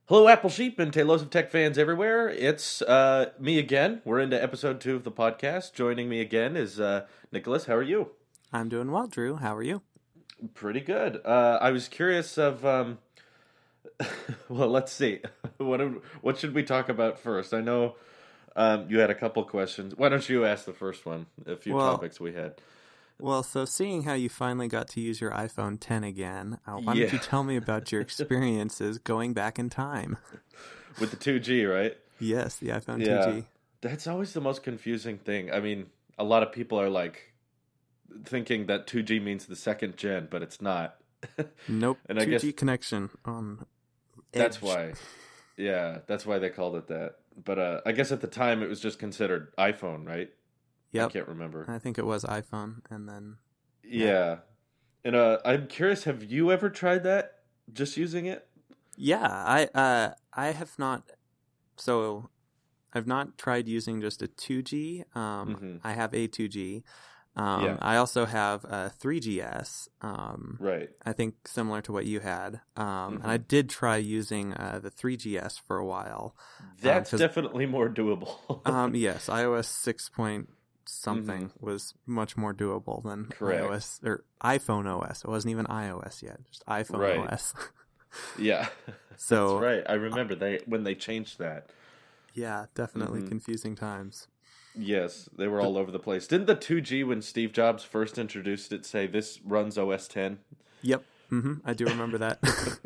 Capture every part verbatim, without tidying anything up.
Hello, Apple Sheep and Talos of Tech fans everywhere. It's uh, me again. We're into episode two of the podcast. Joining me again is uh, Nicholas. How are you? I'm doing well, Drew. How are you? Pretty good. Uh, I was curious of, um, well, let's see. what what should we talk about first? I know um, you had a couple questions. Why don't you ask the first one? A few well, topics we had. Well, so seeing how you finally got to use your iPhone ten again, uh, why Yeah. don't you tell me about your experiences going back in time? With the two G, right? Yes, the iPhone Yeah. two G. That's always the most confusing thing. I mean, a lot of people are like thinking that two G means the second gen, but it's not. Nope, And I two G guess connection on that's edge. why. Yeah, that's why they called it that. But uh, I guess at the time it was just considered iPhone, right? Yep. I can't remember. I think it was iPhone, and then... Yeah. And uh, I'm curious, have you ever tried that? Just using it? Yeah, I uh, I have not... So, I've not tried using just a two G. Um, Mhm. I have a two G. Um, Yeah. I also have a three G S. Um, Right. I think similar to what you had. Um, Mhm. And I did try using uh, the three G S for a while. That's 'cause- definitely more doable. Um, yes, iOS six point something was much more doable than Correct. iOS or iPhone O S. It wasn't even iOS yet, just iPhone Right. O S. Yeah. So- That's right. I remember they when they changed that. Yeah, definitely Mhm. confusing times. Yes, they were all over the place. Didn't the two G, when Steve Jobs first introduced it, say this runs O S ten? Yep, hmm I do remember that.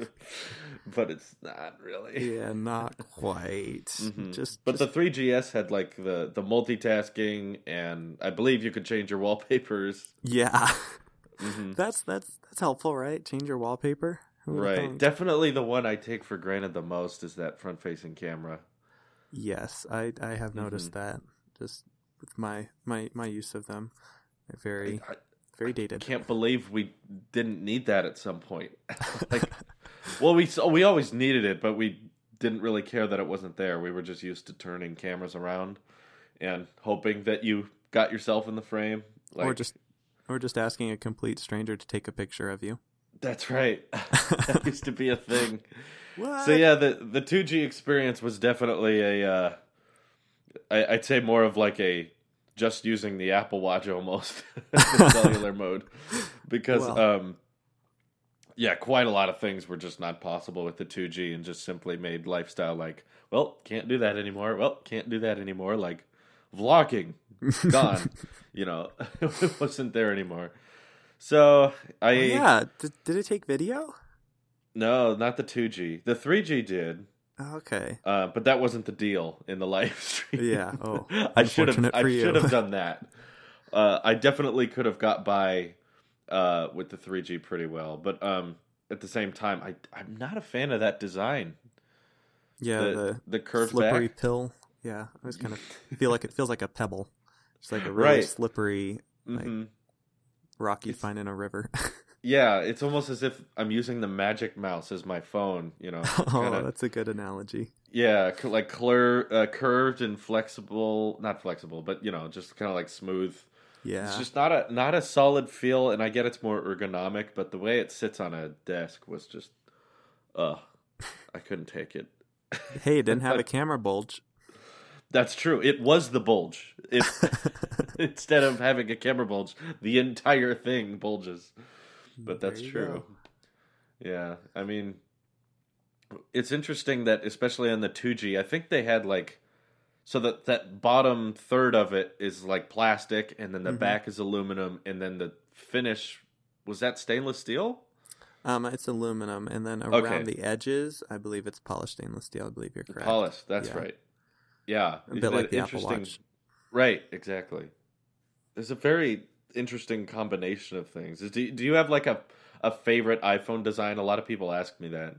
But it's not really. Yeah, not quite. Mhm. Just, But just the three G S had like the, the multitasking, and I believe you could change your wallpapers. yeah, Mhm. that's that's that's helpful, right? Change your wallpaper. Who would've Right. thought? Definitely the one I take for granted the most is that front-facing camera. Yes, I I have noticed that. Just with my my my use of them, they're very I, very I dated. can't believe we didn't need that at some point. like, well, we we always needed it, but we didn't really care that it wasn't there. We were just used to turning cameras around and hoping that you got yourself in the frame. Like, or just or just asking a complete stranger to take a picture of you. that's right. That used to be a thing. What? So yeah, the the two G experience was definitely a. Uh, I, I'd say more of like a just using the Apple Watch almost in cellular mode, because Well. um, yeah, quite a lot of things were just not possible with the two G, and just simply made lifestyle like, well, can't do that anymore. Well, can't do that anymore. Like vlogging, gone. You know, it wasn't there anymore. So I Oh, yeah, did, did it take video? no, not the two G. The three G did. Oh, okay. Uh, but that wasn't the deal in the live stream. Yeah. Oh, I should have. unfortunate I for you. should have done that. Uh, I definitely could have got by uh, with the three G pretty well, but um, at the same time, I I'm not a fan of that design. Yeah, the the, the curved slippery back. pill. Yeah, I was kind of feel like it feels like a pebble. It's like a really Right. slippery like hmm rock you It's- find in a river. Yeah, it's almost as if I'm using the Magic Mouse as my phone. You know, Oh, kinda, that's a good analogy. yeah, c- like clear, uh, curved and flexible. Not flexible, but you know, just kind of like smooth. Yeah. It's just not a not a solid feel, and I get it's more ergonomic, but the way it sits on a desk was just, ugh, I couldn't take it. Hey, it didn't have a camera bulge. That's true. It was the bulge. It instead of having a camera bulge, the entire thing bulges. But that's There you true. go. Yeah, I mean, it's interesting that especially on the two G, I think they had like. So that that bottom third of it is like plastic, and then the Mhm. back is aluminum, and then the finish, was that stainless steel? Um, it's aluminum, and then around Okay. the edges, I believe it's polished stainless steel. I believe you're correct. Polished, that's Yeah. right. Yeah. A bit like the Apple Interesting- Watch. Right, exactly. There's a very interesting combination of things. Is- Do do you have like a, a favorite iPhone design? A lot of people ask me that.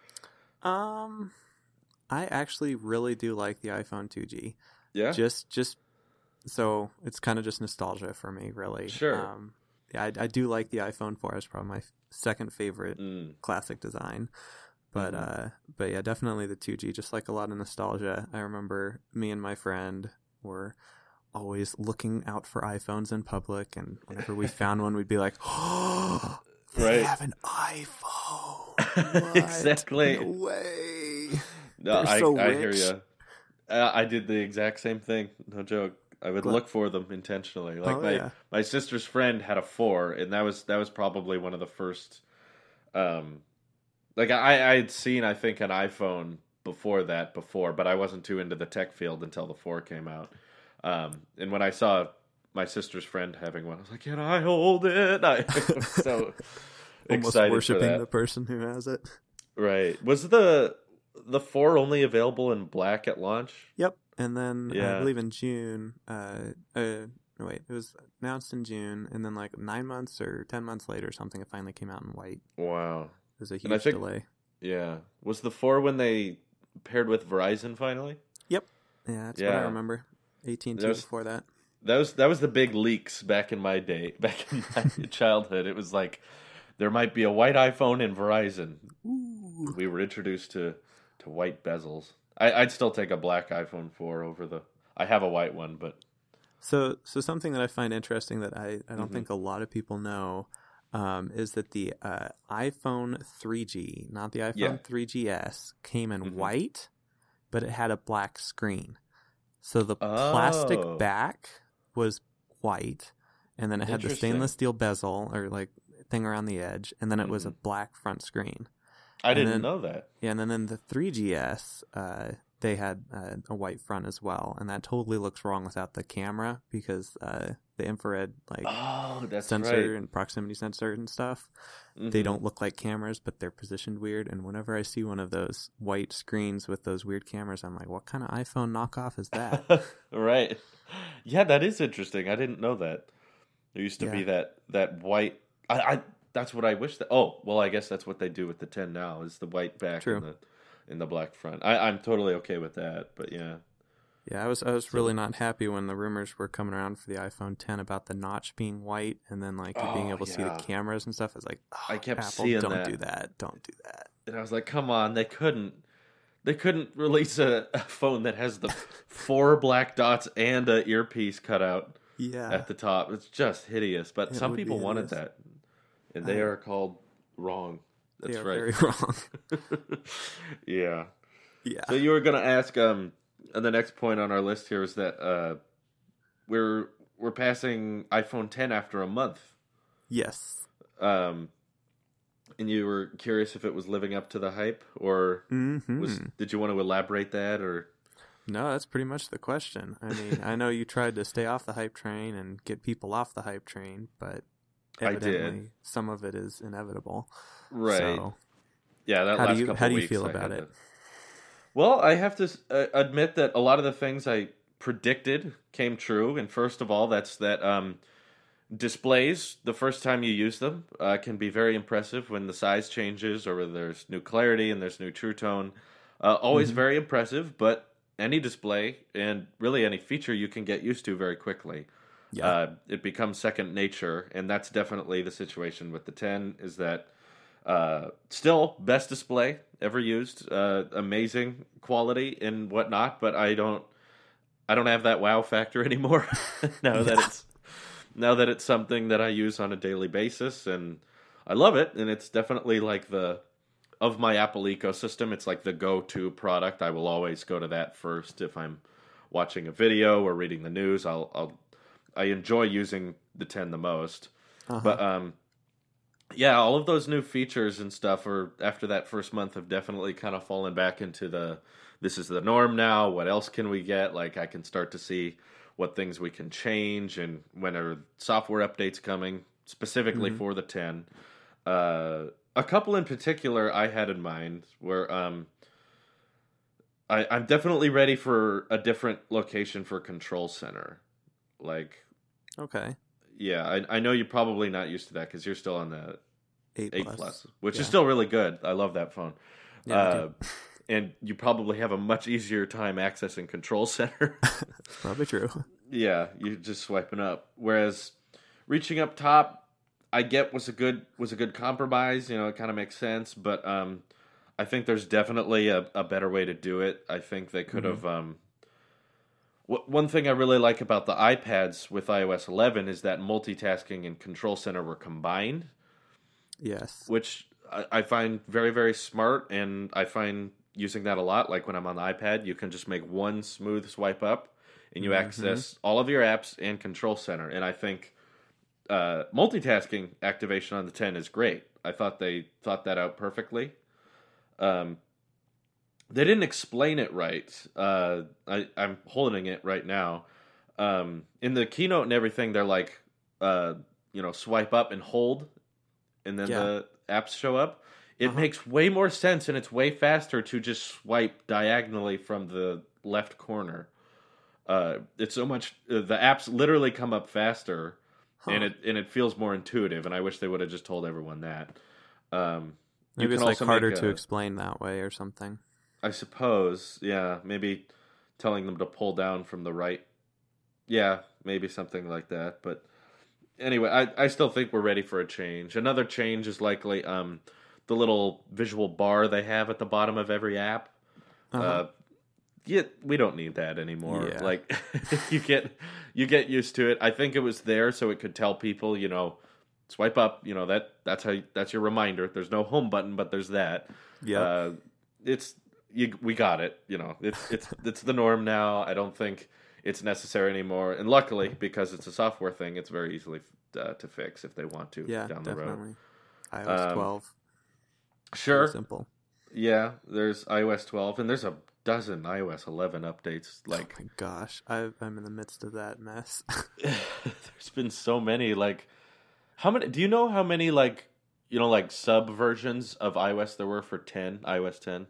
Um, I actually really do like the iPhone two G. Yeah? Just, just so it's kind of just nostalgia for me, really. Sure. Um, yeah, I, I do like the iPhone four. It's probably my f- second favorite Mm, classic design. But Mhm. uh, but yeah, definitely the two G. Just like a lot of nostalgia. I remember me and my friend were always looking out for iPhones in public, and whenever we found one, we'd be like, "Oh, they Right. have an iPhone!" What? Exactly. No way. No, They're I so I rich. hear you. Uh, I did the exact same thing. No joke. I would Gla- look for them intentionally. Like Oh my yeah. my sister's friend had a four, and that was that was probably one of the first. Um, like I I had seen I think an iPhone before that before, but I wasn't too into the tech field until the four came out. Um, and when I saw my sister's friend having one, I was like, "Can I hold it?" I was so Almost excited for worshiping that. the person who has it. Right? Was the the four only available in black at launch? Yep. And then uh, I Yeah. believe in June, uh, uh, no, wait, it was announced in June, and then like nine months or ten months later, or something, it finally came out in white. Wow. It was a And I huge think- delay. Yeah. Was the four when they paired with Verizon finally? Yep. Yeah, that's what I Yeah. remember. A T and T There's- before that. That was that was the big leaks back in my day, back in my childhood. It was like there might be a white iPhone in Verizon. Ooh. We were introduced to, to white bezels. I, I'd still take a black iPhone four over the. I have a white one, but So, so something that I find interesting that I, I don't Mhm. think a lot of people know um, is that the uh, iPhone three G, not the iPhone Yeah. three G S, came in Mhm. white, but it had a black screen. So the Oh. plastic back was white, and then it had the Interesting. stainless steel bezel or like thing around the edge, and then it was a Mhm. black front screen. I And didn't then- know that. Yeah, and then in the three G S, uh, they had uh, a white front as well, and that totally looks wrong without the camera because uh, the infrared like Oh, that's sensor right. and proximity sensor and stuff, Mhm. they don't look like cameras, but they're positioned weird. And whenever I see one of those white screens with those weird cameras, I'm like, what kind of iPhone knockoff is that? Right. Yeah, that is interesting. I didn't know that. There used to be Yeah. that that white. I, I that's what I wish that. Oh, well, I guess that's what they do with the ten now is the white back True. and the in the black front. I, I'm totally okay with that. But yeah, Yeah, I was I was So- really not happy when the rumors were coming around for the iPhone ten about the notch being white and then like you being Oh, able to see yeah. the cameras and stuff. I was like, oh, I kept Apple, seeing don't that. do that, don't do that. and I was like, come on, they couldn't. They couldn't release a, a phone that has the four black dots and a earpiece cut out Yeah, at the top. It's just hideous. But It some would be people wanted hideous. that, and they I- are called wrong. they That's are right. very wrong. Yeah. Yeah, So you were going to ask, um, and the next point on our list here is that uh, we're we're passing iPhone ten after a month, yes. um, and you were curious if it was living up to the hype, or Mm-hmm. was did you want to elaborate that, or No, that's pretty much the question. I mean, I know you tried to stay off the hype train and get people off the hype train, but I did. evidently some of it is inevitable. right? So, Yeah, that how do last you couple how do you weeks, feel I about had it? that. Well, I have to uh, admit that a lot of the things I predicted came true, and first of all, that's that um, displays the first time you use them uh, can be very impressive when the size changes or whether there's new clarity and there's new True Tone. Uh, always Mhm. very impressive, but any display and really any feature you can get used to very quickly. Yeah, Uh, it becomes second nature, and that's definitely the situation with the ten. Is that uh, still best display ever used? Uh, amazing quality and whatnot, but I don't, I don't have that wow factor anymore. now that Yeah. it's now that it's something that I use on a daily basis, and I love it, and it's definitely like the of my Apple ecosystem. It's like the go-to product. I will always go to that first if I'm watching a video or reading the news. I'll, I'll I enjoy using the ten the most. uh-huh. But um, yeah, all of those new features and stuff are after that first month have definitely kind of fallen back into the this is the norm now. What else can we get? Like I can start to see what things we can change and when are software updates coming specifically Mhm. for the ten. Uh, a couple in particular I had in mind were um, I, I'm definitely ready for a different location for Control Center. Like, okay, yeah, I, I know you're probably not used to that because you're still on the eight, eight plus. plus, which Yeah. is still really good. I love that phone. Yeah, me uh, too. and you probably have a much easier time accessing Control Center. It's probably true. Yeah, you're just swiping up. Whereas reaching up top, I get was a good was a good compromise. You know, it kind of makes sense, but um, I think there's definitely a, a better way to do it. I think they could Mhm. have. Um, w- one thing I really like about the iPads with iOS eleven is that multitasking and Control Center were combined, Yes. which I, I find very very smart, and I find using that a lot. Like when I'm on the iPad, you can just make one smooth swipe up, and you Mm-hmm. access all of your apps and Control Center. And I think uh, multitasking activation on the ten is great. I thought they thought that out perfectly. Um, they didn't explain it right. Uh, I, I'm holding it right now. Um, in the keynote and everything, they're like, uh, you know, swipe up and hold, and then Yeah. the apps show up. It Uh-huh. makes way more sense, and it's way faster to just swipe diagonally from the left corner. Uh, it's so much. Uh, the apps literally come up faster, Huh. and it and it feels more intuitive. And I wish they would have just told everyone that. Um, you Maybe can it's like also harder make to a- explain that way or something. I suppose, yeah, maybe telling them to pull down from the right. Yeah, maybe something like that. But anyway, I, I still think we're ready for a change. Another change is likely um, the little visual bar they have at the bottom of every app. Uh-huh. Uh, yeah, we don't need that anymore. Yeah. Like you get you get used to it. I think it was there so it could tell people, you know, swipe up. You know that that's how that's your reminder. There's no home button, but there's that. Yep. Uh, it's you. We got it. You know, it's it's it's the norm now. I don't think it's necessary anymore. And luckily, because it's a software thing, it's very easily uh, to fix if they want to yeah, down the definitely. road. iOS Um, twelve. Sure. Pretty simple. Yeah, there's iOS twelve, and there's a dozen iOS eleven updates. Like, Oh my gosh, I, I'm in the midst of that mess. there's been so many. Like, how many? Do you know how many like you know like sub versions of iOS there were for ten iOS ten?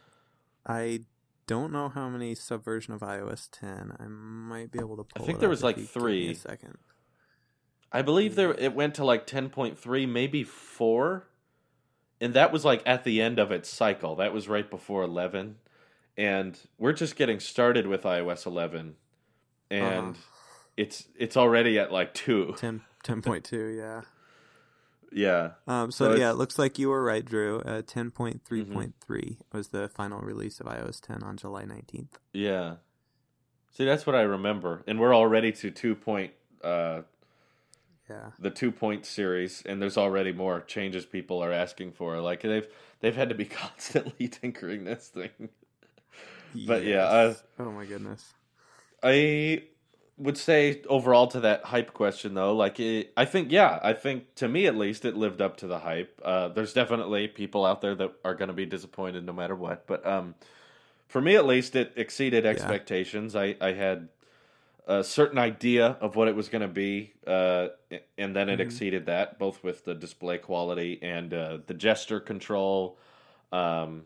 I don't know how many subversion of iOS ten. I might be able to pull. I think it there up was if like you give me three. A second. I believe there it went to like ten point three, maybe four, and that was like at the end of its cycle. That was right before eleven, and we're just getting started with iOS eleven, and Uh-huh. it's it's already at like two. ten, ten point two, yeah. Yeah. Um, so, So yeah, it's- it looks like you were right, Drew. Uh, ten point three point three was the final release of iOS ten on July nineteenth. Yeah. See, that's what I remember. And we're already to two point, uh, Yeah. the two point series, and there's already more changes people are asking for. Like they've they've had to be constantly tinkering this thing. But yeah, uh, Yes. oh my goodness. I would say overall to that hype question though, like it, I think yeah, I think to me at least it lived up to the hype. Uh, there's definitely people out there that are going to be disappointed no matter what, but um, for me at least it exceeded expectations. I I had a certain idea of what it was going to be, uh, and then it Mhm. exceeded that, both with the display quality and uh, the gesture control. Um,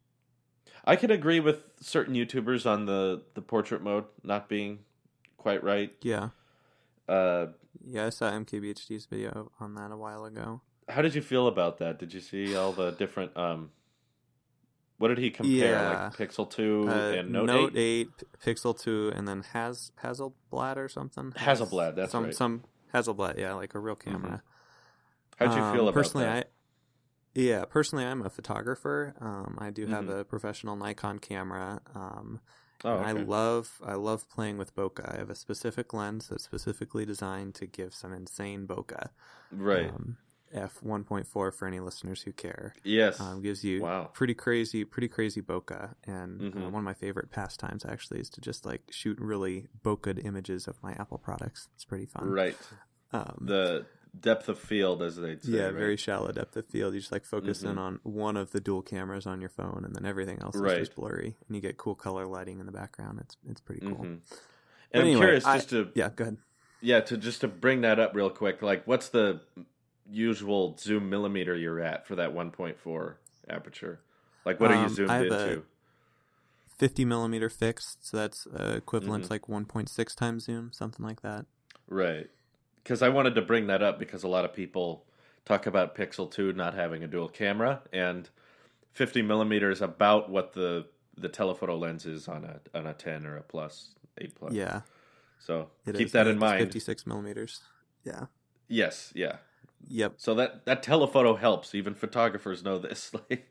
I can agree with certain YouTubers on the, the portrait mode not being quite right. Yeah. Uh, Yeah, I saw M K B H D's video on that a while ago. how did you feel about that? Did you see all the different? Um, what did he compare? Yeah. Like Pixel two Uh, and Note, eight? eight, P- Pixel two, and then Has Hasselblad or something. Hasselblad, that's some, right. Some Hasselblad, yeah, like a real camera. How'd you feel Um, about personally, that? I yeah, personally, I'm a photographer. Um, I do have Mhm. a professional Nikon camera. Um, oh, and okay. I love I love playing with bokeh. I have a specific lens that's specifically designed to give some insane bokeh. right. Um, F one point four for any listeners who care. yes. Um, gives you Wow. pretty crazy, pretty crazy bokeh. And uh, Mhm. one of my favorite pastimes actually is to just like shoot really bokeh images of my Apple products. It's pretty fun. Right. Um, The depth of field, as they'd say. yeah, right? very shallow depth of field. You just like focus in Mhm. on one of the dual cameras on your phone, and then everything else Right. is just blurry, and you get cool color lighting in the background. It's it's pretty cool. Mhm. But And I'm anyway, curious, I- just to Yeah, go ahead. yeah, to just to bring that up real quick. Like, what's the usual zoom millimeter you're at for that one point four aperture? Like, what are you Um, zoomed I have into? a fifty millimeter fixed, so that's uh, equivalent Mhm. to like one point six times zoom, something like that. Right. Because I wanted to bring that up because a lot of people talk about Pixel two not having a dual camera, and fifty millimeter is about what the the telephoto lens is on a on a ten or a plus eight plus. Yeah, So it keep is. that I in think it's mind. fifty-six millimeters. Yeah. Yes. Yeah. Yep. So that that telephoto helps. Even photographers know this. Like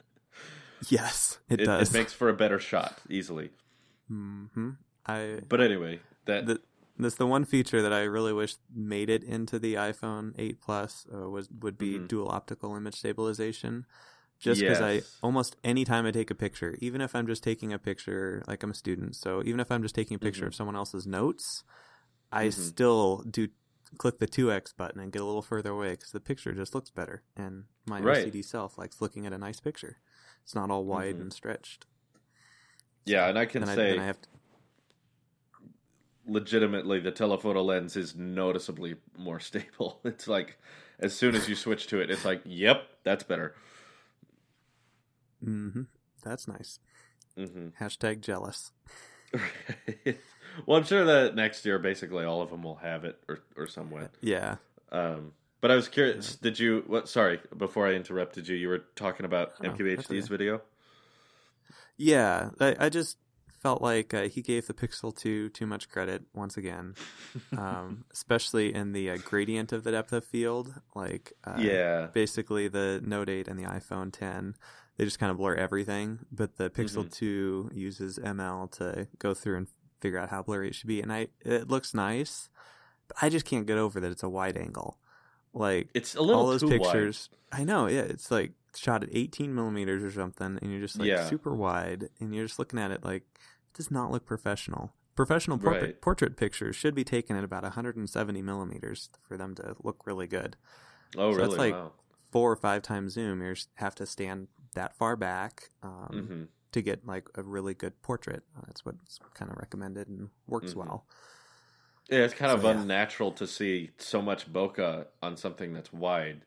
Yes, it, it, does. it makes for a better shot easily. hmm I But anyway, that the, that's the one feature that I really wish made it into the iPhone eight Plus uh, was would be Mhm. dual optical image stabilization. Just because I Yes. almost any time I take a picture, even if I'm just taking a picture, like I'm a student, so even if I'm just taking a picture Mhm. of someone else's notes, I Mhm. still do click the two x button and get a little further away because the picture just looks better. And my Right. O C D self likes looking at a nice picture. It's not all wide Mhm. and stretched. Yeah, So and I can then I, say then I have to, legitimately the telephoto lens is noticeably more stable. It's like as soon as you switch to it, it's like, yep, that's better. mm-hmm, that's nice. hmm Hashtag jealous. Well, I'm sure that next year, basically all of them will have it or or somewhat. Yeah. Um, but I was curious. Did you? What? Sorry, before I interrupted you, you were talking about Oh, that's M K B H D's okay. video. Yeah, I, I just felt like uh, he gave the Pixel two too much credit once again, um, especially in the uh, gradient of the depth of field. Like, uh, Yeah. basically the Note eight and the iPhone ten, they just kind of blur everything. But the Pixel Mhm. two uses M L to go through and figure out how blurry it should be, and I it looks nice, but I just can't get over that it's a wide angle. Like It's a little all those too wide. pictures, I know, yeah, it's like shot at eighteen millimeters or something, and you're just like Yeah. super wide, and you're just looking at it like it does not look professional. Professional portrait Right. portrait pictures should be taken at about one hundred seventy millimeters for them to look really good. Oh, So really? that's like Wow. four or five times zoom. You just have to stand that far back um, hmm to get like a really good portrait. Uh, that's what's kind of recommended and works Mhm. well. Yeah, it's kind So, of yeah. unnatural to see so much bokeh on something that's wide,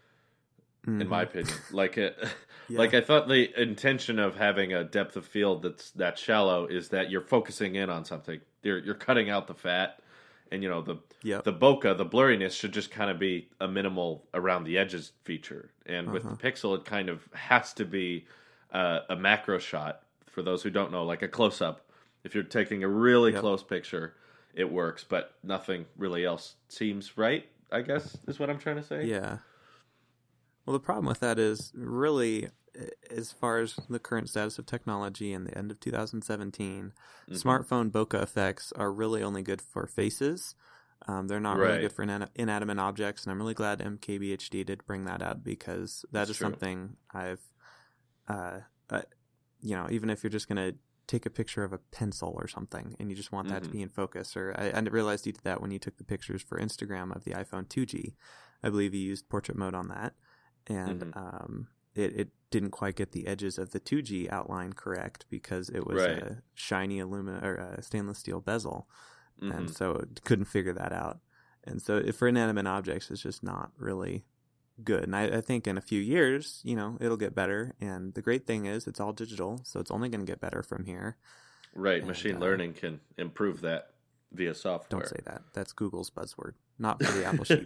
in my Mhm. opinion. Like it, Yeah. like I thought the intention of having a depth of field that's that shallow is that you're focusing in on something. You're you're cutting out the fat, and you know the Yep. the bokeh, the blurriness should just kind of be a minimal around the edges feature. And with Uh-huh. the Pixel, it kind of has to be uh, a macro shot. For those who don't know, like a close up. If you're taking a really Yep. close picture, it works, but nothing really else seems right, I guess, is what I'm trying to say. Yeah. Well, the problem with that is really, as far as the current status of technology in the end of two thousand seventeen, Mhm. smartphone bokeh effects are really only good for faces. Um, they're not really Right. good for inan- inanimate objects, and I'm really glad M K B H D did bring that up because that That's is true. something I've, uh, uh, you know, even if you're just going to take a picture of a pencil or something and you just want that Mhm. to be in focus, or I, I realized you did that when you took the pictures for Instagram of the iPhone two G. I believe you used portrait mode on that. And Mhm. um, it, it didn't quite get the edges of the two G outline correct because it was Right. a shiny aluminum or a stainless steel bezel, and Mhm. so it couldn't figure that out. And so if for inanimate objects, it's just not really good. And I, I think in a few years, you know, it'll get better. And the great thing is it's all digital, so it's only going to get better from here. Right. And, Machine uh, learning can improve that via software. Don't say that. That's Google's buzzword, not for the Apple sheep.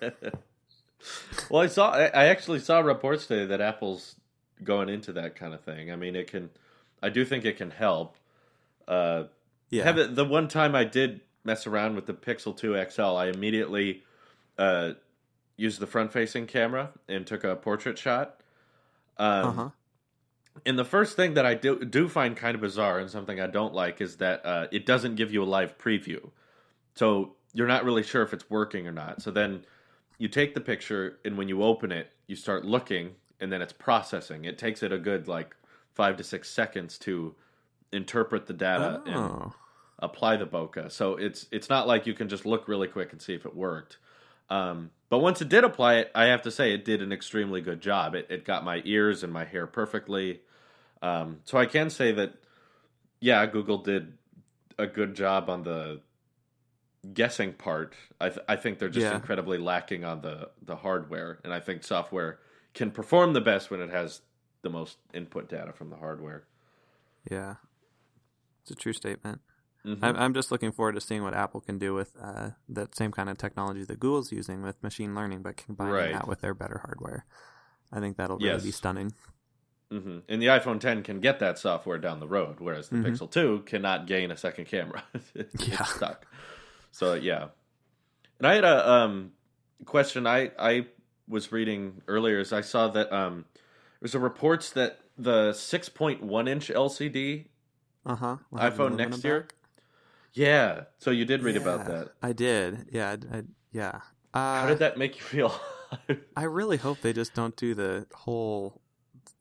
Well, I saw. I I actually saw reports today that Apple's going into that kind of thing. I mean, it can. I do think it can help. Uh, Yeah. have it, the one time I did mess around with the Pixel two X L, I immediately uh, used the front-facing camera and took a portrait shot. Um, Uh-huh. And the first thing that I do do find kind of bizarre and something I don't like is that uh, it doesn't give you a live preview, so you're not really sure if it's working or not. So then you take the picture, and when you open it, you start looking, and then it's processing. It takes it a good like five to six seconds to interpret the data and Oh. apply the bokeh. So it's it's not like you can just look really quick and see if it worked. Um, but once it did apply it, I have to say it did an extremely good job. It it got my ears and my hair perfectly. Um, so I can say that, yeah, Google did a good job on the guessing part. I th- I think they're just Yeah. incredibly lacking on the the hardware, and I think software can perform the best when it has the most input data from the hardware. Yeah. It's a true statement. Mhm. I'm, I'm just looking forward to seeing what Apple can do with uh, that same kind of technology that Google's using with machine learning, but combining Right. that with their better hardware. I think that'll really be Yes. stunning. hmm And the iPhone ten can get that software down the road, whereas the Mhm. Pixel two cannot gain a second camera. It's Yeah. stuck. So yeah. And I had a um, question I, I was reading earlier. Is I saw that um, there's a reports that the six point one inch L C D Uh huh. iPhone next year. Yeah. So you did read about Yeah, that. I did. Yeah. I, I, yeah. Uh, How did that make you feel? I really hope they just don't do the whole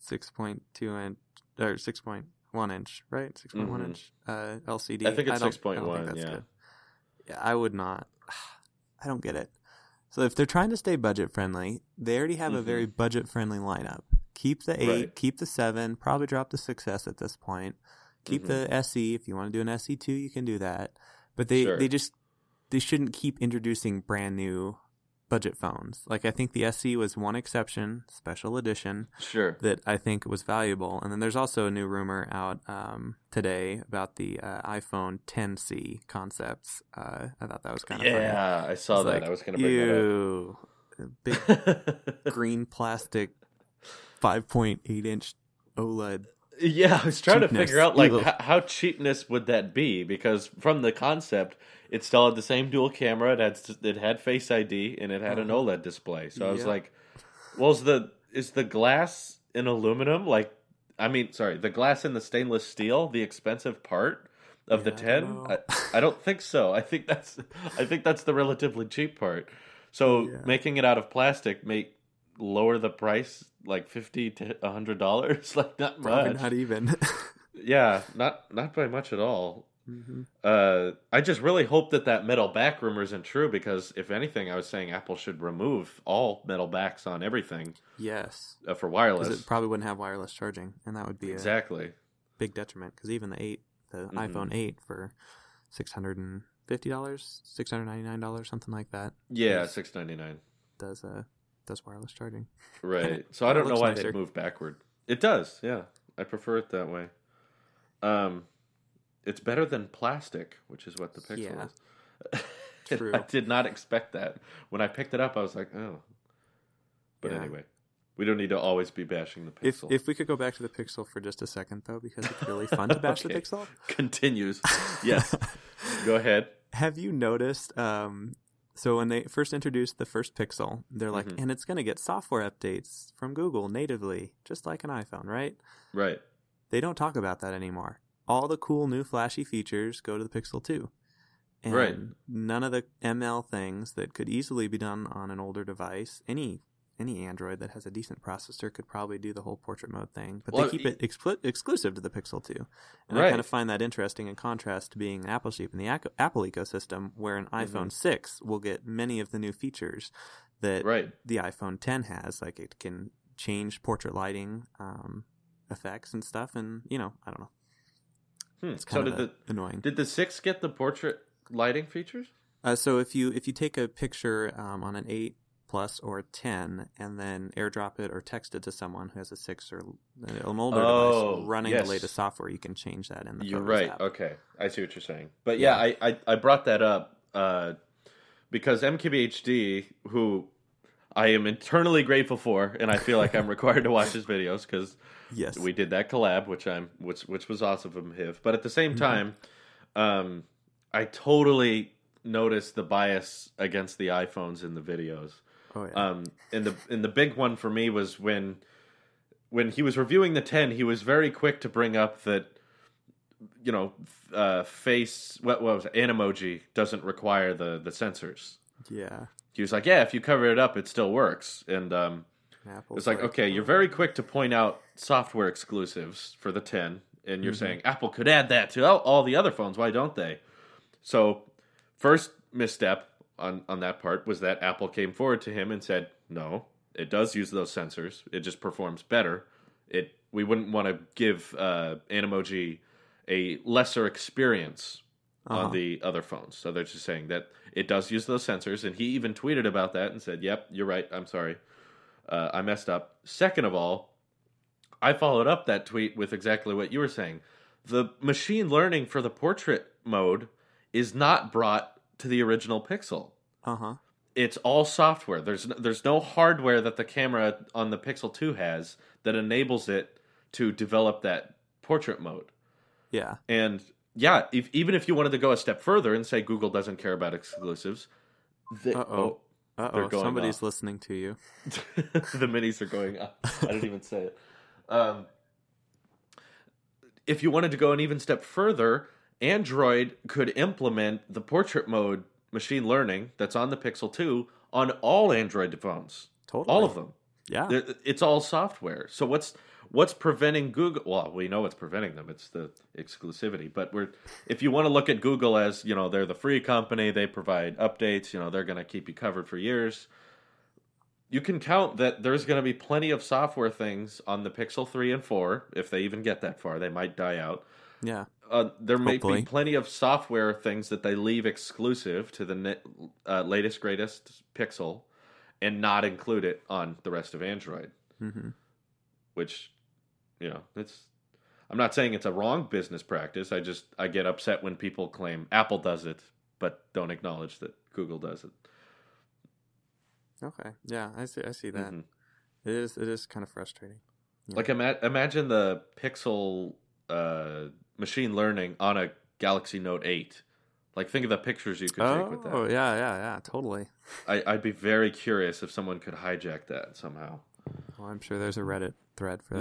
six point two inch or six point one inch, right? six point one Mhm. inch uh, L C D. I think it's I don't- six point I don't one, think that's yeah. good. Yeah, I would not. I don't get it. So if they're trying to stay budget friendly, they already have a Mhm. very budget friendly lineup. Keep the eight, Right. keep the seven, probably drop the six S at this point. Keep Mhm. the S E. If you want to do an S E two, you can do that. But they, Sure. they just they shouldn't keep introducing brand new budget phones. Like I think the S E was one exception, special edition, Sure. that I think was valuable. And then there's also a new rumor out um, today about the uh, iPhone ten C concepts. Uh, I thought that was kind of funny. Yeah, I saw It's that. like, I was going to bring that ew, big up. green plastic five point eight inch OLED. Yeah, I was trying to Cheapness. figure out like Ew. how, how cheapness would that be, because from the concept, it still had the same dual camera. It had it had Face I D and it had an Uh-huh. OLED display. So I was Yep. like, "Well, is the is the glass in aluminum? Like, I mean, sorry, the glass in the stainless steel, the expensive part of the Yeah, I ten? don't I, know. I don't think so. I think that's I think that's the relatively cheap part. So Yeah. making it out of plastic may lower the price like fifty to a hundred dollars, like not Probably much. not even. Yeah, not not by much at all. hmm Uh, I just really hope that that metal back rumor isn't true, because if anything, I was saying Apple should remove all metal backs on everything Yes. uh, for Because wireless. it probably wouldn't have wireless charging, and that would be a Exactly. big detriment. Because even the eight, the Mhm. iPhone eight for six hundred and fifty dollars, six hundred ninety nine dollars, something like that, Yeah, Yes. six ninety nine. does uh does wireless charging. Right. So I Kinda don't know looks why nicer. they moved backward. It does. Yeah, I prefer it that way. Um, it's better than plastic, which is what the Pixel Yeah. is. True. I did not expect that. When I picked it up, I was like, oh. But Yeah. anyway, we don't need to always be bashing the If Pixel. if we could go back to the Pixel for just a second though, because it's really fun to bash Okay. the Pixel. Continues. Yes. Go ahead. Have you noticed? Um, so when they first introduced the first Pixel, they're like, Mhm. and it's going to get software updates from Google natively, just like an iPhone, right? Right. They don't talk about that anymore. All the cool new flashy features go to the Pixel two. And Right. none of the M L things that could easily be done on an older device, any any Android that has a decent processor could probably do the whole portrait mode thing. But Well, they keep e- it expl- exclusive to the Pixel two. And I Right. kind of find that interesting in contrast to being an Apple sheep in the ac- Apple ecosystem, where an iPhone six will get many of the new features that Right. the iPhone ten has. Like it can change portrait lighting um, effects and stuff. And, you know, I don't know. Hmm. It's So kind did of the a- annoying. did the six get the portrait lighting features? Uh, so if you if you take a picture um, on an eight plus or a ten and then airdrop it or text it to someone who has a six or an older Oh, device running yes. the latest software, you can change that in the You're Photos right. app. Okay, I see what you're saying. But yeah, Yeah. I, I I brought that up uh, because M K B H D, who I am eternally grateful for, and I feel like I'm required to watch his videos because Yes. we did that collab, which I'm which which was awesome of him. But at the same Mhm. time, um, I totally noticed the bias against the iPhones in the videos. Oh yeah. Um, and the and the big one for me was when when he was reviewing the ten, he was very quick to bring up that, you know, uh, face what, what was it? Animoji doesn't require the the sensors. yeah. He was like, yeah, if you cover it up, it still works. And um, Apple's it's like, okay, you're very quick to point out software exclusives for the ten, and you're Mhm. saying Apple could add that to all, all the other phones. Why don't they? So, first misstep on, on that part was that Apple came forward to him and said, no, it does use those sensors. It just performs better. It we wouldn't want to give uh, Animoji a lesser experience Uh-huh. on the other phones. So they're just saying that it does use those sensors, and he even tweeted about that and said, yep, you're right, I'm sorry. Uh, I messed up. Second of all, I followed up that tweet with exactly what you were saying. The machine learning for the portrait mode is not brought to the original Pixel. Uh-huh. It's all software. There's no, there's no hardware that the camera on the Pixel two has that enables it to develop that portrait mode. Yeah. And yeah, if, even if you wanted to go a step further and say Google doesn't care about exclusives, they, Uh-oh. They're Uh-oh. going Somebody's off. listening to you. the minis are going up. I didn't even say it. Um, if you wanted to go an even step further, Android could implement the portrait mode machine learning that's on the Pixel two on all Android phones. Totally. All of them. Yeah. They're- It's all software. So what's what's preventing Google? Well, we know what's preventing them. It's the exclusivity. But we're if you want to look at Google as, you know, they're the free company, they provide updates, you know, they're going to keep you covered for years. You can count that there's going to be plenty of software things on the Pixel three and four, if they even get that far. They might die out. Yeah. Uh, there may Hopefully. be plenty of software things that they leave exclusive to the ne- uh, latest, greatest Pixel and not include it on the rest of Android. Mm-hmm. Which, you know, it's... I'm not saying it's a wrong business practice. I just, I get upset when people claim Apple does it, but don't acknowledge that Google does it. Okay. Yeah, I see. I see that. Mm-hmm. It is. It is kind of frustrating. Yeah. Like, ima- imagine the Pixel uh, machine learning on a Galaxy Note eight. Like, think of the pictures you could oh, take with that. Oh, yeah, yeah, yeah. Totally. I, I'd be very curious if someone could hijack that somehow. Well, I'm sure there's a Reddit thread for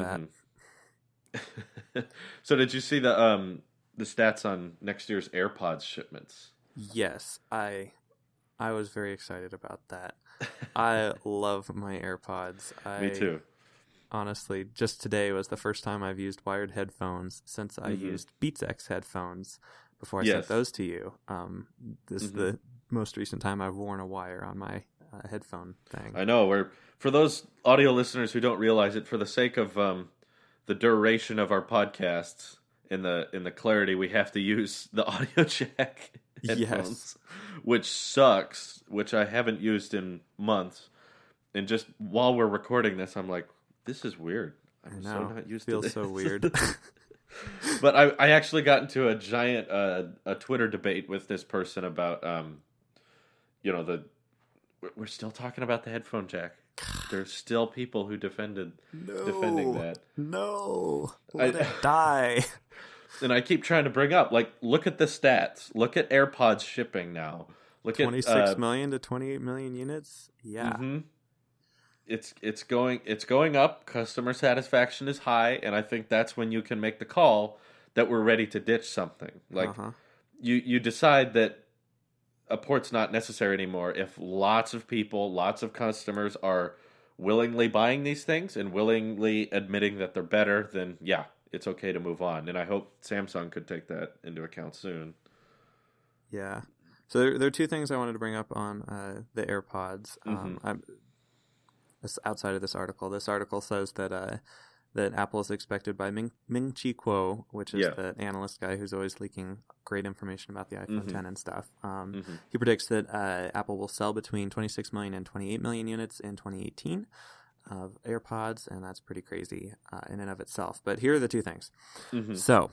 mm-hmm. that. So, did you see the um the stats on next year's AirPods shipments? Yes, I I was very excited about that. I love my AirPods. I, Me too. Honestly, just today was the first time I've used wired headphones since I mm-hmm. used Beats X headphones before I yes. sent those to you. Um, this mm-hmm. is the most recent time I've worn a wire on my uh, headphone thing. I know. We're for those audio listeners who don't realize it, for the sake of um, the duration of our podcasts and the in the clarity, we have to use the audio jack headphones, yes. which sucks. Which I haven't used in months, and just while we're recording this, I'm like, this is weird. I'm I know. so not used it feels to this. so weird. But I, I actually got into a giant uh, a Twitter debate with this person about, um, you know, the we're still talking about the headphone jack. There's still people who defended no, defending that. No, let I, it die. And I keep trying to bring up, like, look at the stats. Look at AirPods shipping now. Look twenty-six at uh, million to twenty-eight million units. Yeah. Mm-hmm. It's it's going it's going up. Customer satisfaction is high, and I think that's when you can make the call that we're ready to ditch something. Like uh-huh. you you decide that a port's not necessary anymore if lots of people, lots of customers are willingly buying these things and willingly admitting that they're better, then yeah, it's okay to move on. And I hope Samsung could take that into account soon. Yeah. So there, there are two things I wanted to bring up on uh, the AirPods. Mm-hmm. Um, I'm, outside of this article, this article says that uh, that Apple is expected by Ming, Ming Chi Kuo, which is yeah. the analyst guy who's always leaking great information about the iPhone mm-hmm. ten and stuff. Um, mm-hmm. He predicts that uh, Apple will sell between twenty-six million and twenty-eight million units in twenty eighteen of AirPods, and that's pretty crazy uh, in and of itself. But here are the two things. Mm-hmm. So,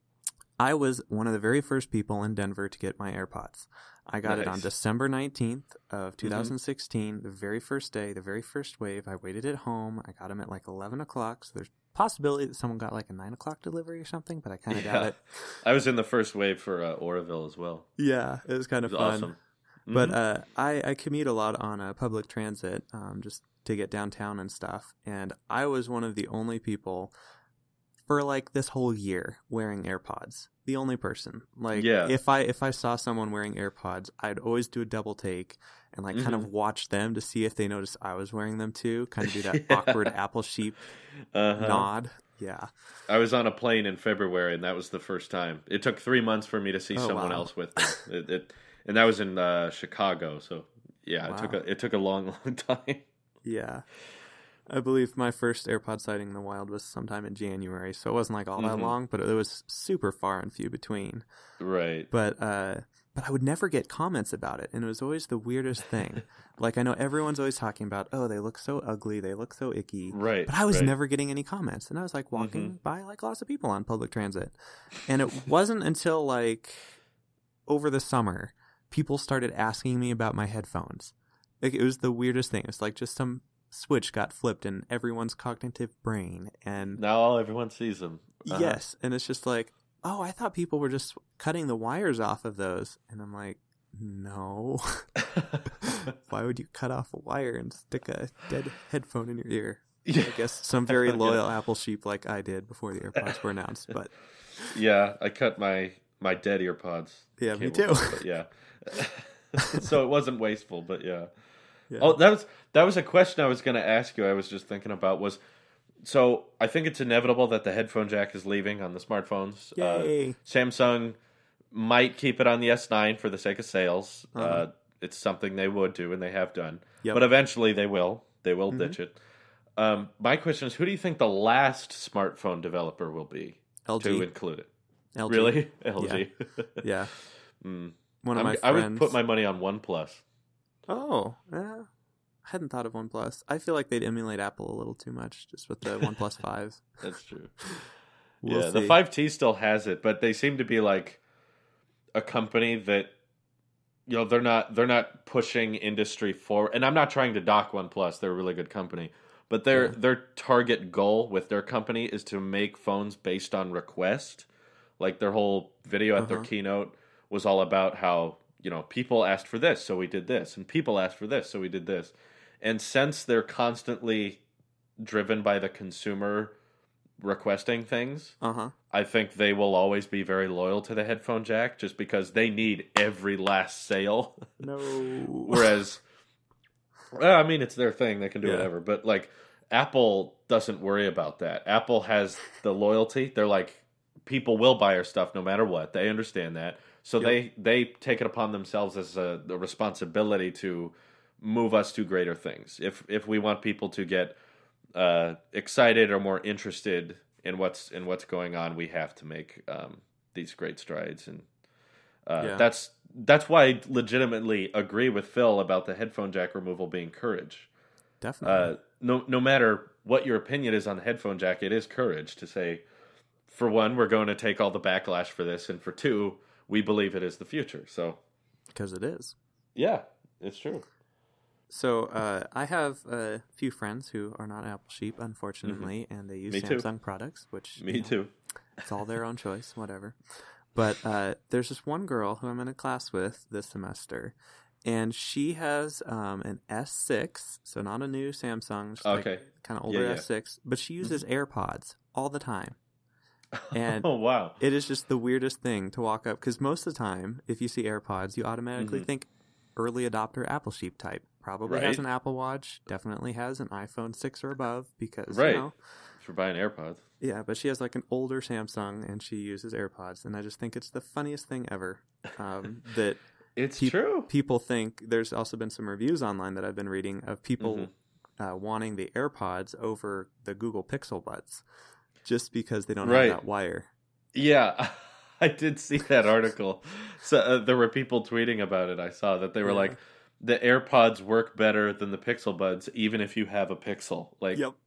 I was one of the very first people in Denver to get my AirPods. I got nice. it on December nineteenth of two thousand sixteen, mm-hmm. the very first day, the very first wave. I waited at home. I got them at like eleven o'clock, so there's possibility that someone got like a nine o'clock delivery or something, but I kind of yeah. doubt it. I was in the first wave for uh, Oroville as well. Yeah, it was kind of it was fun. Awesome. Mm-hmm. But uh, I, I commute a lot on uh, public transit um, just to get downtown and stuff, and I was one of the only people for like this whole year wearing AirPods. The only person. Like yeah. if I if I saw someone wearing AirPods, I'd always do a double take and like mm-hmm. kind of watch them to see if they noticed I was wearing them too. Kind of do that yeah. awkward Apple sheep uh-huh. nod. Yeah. I was on a plane in February, and that was the first time. It took three months for me to see oh, someone wow. else with me. It, it, and that was in uh, Chicago. So yeah, wow. it took a it took a long, long time. Yeah. I believe my first AirPod sighting in the wild was sometime in January, so it wasn't like all mm-hmm. that long, but it was super far and few between. Right. But uh, but I would never get comments about it, and it was always the weirdest thing. Like, I know everyone's always talking about, oh, they look so ugly, they look so icky. Right. But I was right. never getting any comments, and I was like walking mm-hmm. by like lots of people on public transit. And it wasn't until like over the summer, people started asking me about my headphones. Like, it was the weirdest thing. It's like just some switch got flipped in everyone's cognitive brain, and now everyone sees them. Uh-huh. Yes, and it's just like, oh, I thought people were just cutting the wires off of those, and I'm like, no. Why would you cut off a wire and stick a dead headphone in your ear? Yeah. I guess some very loyal yeah. Apple sheep like I did before the AirPods were announced, but yeah, I cut my my dead earpods. Yeah, me too. Off, but yeah, so it wasn't wasteful, but yeah. yeah. Oh, that was that was a question I was going to ask you. I was just thinking about was So I think it's inevitable that the headphone jack is leaving on the smartphones. Yay. Uh, Samsung might keep it on the S nine for the sake of sales. Uh-huh. Uh, it's something they would do, and they have done. Yep. But eventually they will. They will Mhm. ditch it. Um, my question is, who do you think the last smartphone developer will be L G. to include it? L G. Really? L G? Yeah. mm. One of I'm- my I friends. would put my money on OnePlus. Oh, yeah. I hadn't thought of OnePlus. I feel like they'd emulate Apple a little too much just with the OnePlus five. That's true. We'll yeah, the see. five T still has it, but they seem to be like a company that, you know, they're not they're not pushing industry forward. And I'm not trying to dock OnePlus; they're a really good company. But their Yeah. their target goal with their company is to make phones based on request. Like their whole video at their Uh-huh. keynote was all about how, you know, people asked for this, so we did this, and people asked for this, so we did this. And since they're constantly driven by the consumer requesting things, Uh-huh. I think they will always be very loyal to the headphone jack just because they need every last sale. No. Whereas, well, I mean, it's their thing. They can do Yeah. whatever. But, like, Apple doesn't worry about that. Apple has the loyalty. They're like, people will buy our stuff no matter what. They understand that. So Yep. they, they take it upon themselves as a, the responsibility to move us to greater things. If if we want people to get uh, excited or more interested in what's in what's going on, we have to make um, these great strides, and uh, Yeah. that's that's why I legitimately agree with Phil about the headphone jack removal being courage. Definitely. Uh, no no matter what your opinion is on the headphone jack, it is courage to say, for one, we're going to take all the backlash for this, and for two, we believe it is the future. So Because it is. yeah, it's true. So uh, I have a few friends who are not Apple sheep, unfortunately, and they use Me too. Samsung products, which Me you know, too. it's all their own choice, whatever. But uh, there's this one girl who I'm in a class with this semester, and she has um, an S six, so not a new Samsung, just like Okay. kind of older Yeah, yeah. S six, but she uses AirPods all the time. And Oh wow. it is just the weirdest thing to walk up, because most of the time, if you see AirPods, you automatically Mhm. think early adopter Apple sheep type. Probably has Right. an Apple Watch, definitely has an iPhone six or above, because, Right. you know, For buying AirPods. yeah, but she has like an older Samsung and she uses AirPods, and I just think it's the funniest thing ever. Um, that It's Peop- true. people think, there's also been some reviews online that I've been reading of people Mm-hmm. uh, wanting the AirPods over the Google Pixel Buds just because they don't Right. have that wire. Yeah, I did see that article. So uh, there were people tweeting about it. I saw that they were Yeah. like, the AirPods work better than the Pixel Buds, even if you have a Pixel. Like, Yep.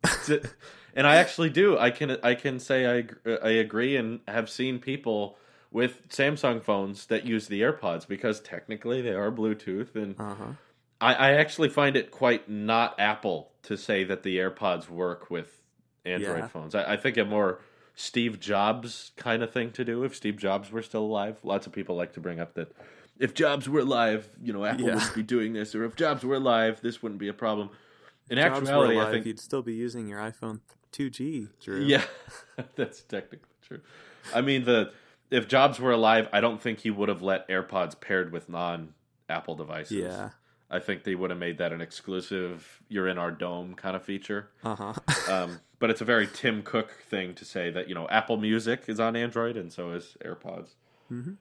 and I actually do. I can I can say I ag- I agree, and have seen people with Samsung phones that use the AirPods because technically they are Bluetooth, and Uh-huh. I, I actually find it quite not Apple to say that the AirPods work with Android Yeah. phones. I, I think a more Steve Jobs kind of thing to do if Steve Jobs were still alive. Lots of people like to bring up that if Jobs were alive, you know, Apple Yeah. wouldn't be doing this, or if Jobs were alive, this wouldn't be a problem. In Jobs were actuality, alive, I think you'd still be using your iPhone two G, Drew. yeah, that's technically true. I mean, the if Jobs were alive, I don't think he would have let AirPods paired with non-Apple devices. Yeah. I think they would have made that an exclusive, you're in our dome kind of feature. Uh-huh. Um, but it's a very Tim Cook thing to say that, you know, Apple Music is on Android and so is AirPods. Mm-hmm.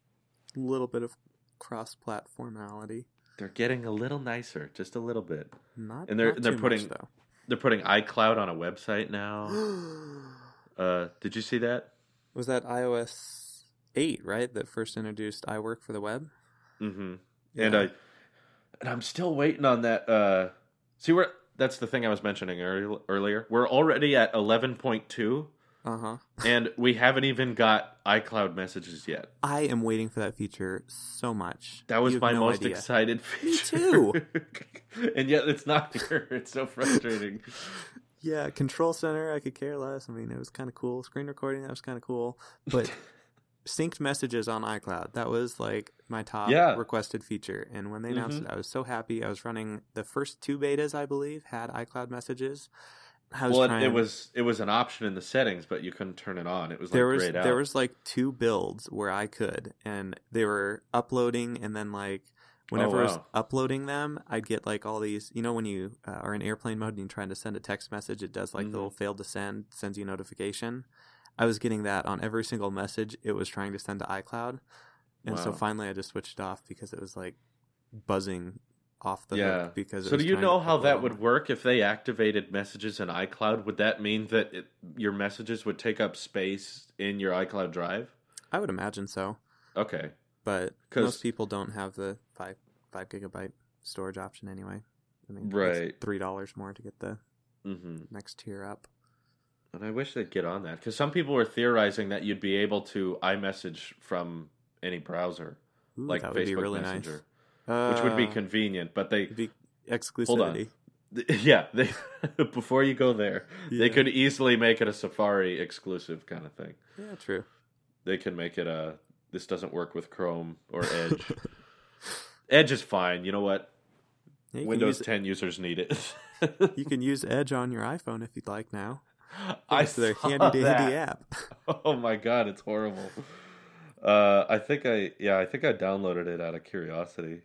A little bit of cross-platformality. They're getting a little nicer, just a little bit. Not, And they're not they're too putting much, they're putting iCloud on a website now. though. Uh, did you see that? Was that iOS eight, right, that first introduced iWork for the web? Mm-hmm. Yeah. And I and I'm still waiting on that. Uh, see, we're that's the thing I was mentioning earlier. earlier. We're already at eleven point two, Uh-huh. and we haven't even got iCloud messages yet. I am waiting for that feature so much. That was You have my no most idea. excited Me feature. too. And yet it's not here. It's so frustrating. Yeah, Control Center, I could care less. I mean, it was kind of cool. Screen recording, that was kind of cool. But synced messages on iCloud, that was like my top Yeah. requested feature. And when they announced Mhm. it, I was so happy. I was running the first two betas, I believe, had iCloud messages. I was Well, it, trying, it was it was an option in the settings, but you couldn't turn it on. It was like there was grayed out. there was like two builds where I could, and they were uploading, and then like whenever Oh, I was wow. uploading them, I'd get like all these, you know, when you uh, are in airplane mode and you're trying to send a text message, it does like Mhm. the little failed to send, sends you a notification. I was getting that on every single message it was trying to send to iCloud. And so Wow. finally I just switched it off because it was like buzzing off the Yeah. hook because it So was do you trying know to how upload that all would my- work if they activated messages in iCloud? Would that mean that it, your messages would take up space in your iCloud drive? I would imagine so, Okay. but 'Cause- most people don't have the five five gigabyte storage option anyway. I mean, Right. it's three dollars more to get the Mm-hmm. next tier up. And I wish they'd get on that because some people were theorizing that you'd be able to iMessage from any browser, Ooh, like that Facebook would be really Messenger, nice. which would be Uh, convenient. But they it'd be hold on, exclusivity. yeah, they before you go there, they Yeah. could easily make it a Safari exclusive kind of thing. Yeah, true. They can make it a this doesn't work with Chrome or Edge. Edge is fine. You know what? Yeah, you Windows can use, ten users need it. you can use Edge on your iPhone if you'd like now. I It's their saw handy dandy that. app. Oh my god, it's horrible. Uh, I think I yeah, I think I downloaded it out of curiosity.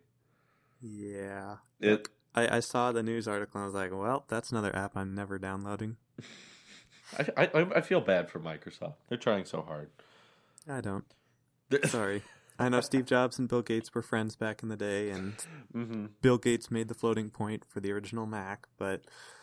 Yeah. It I, I saw the news article and I was like, well, that's another app I'm never downloading. I, I I feel bad for Microsoft. They're trying so hard. I don't. Sorry. I know Steve Jobs and Bill Gates were friends back in the day, and hmm Bill Gates made the floating point for the original Mac, but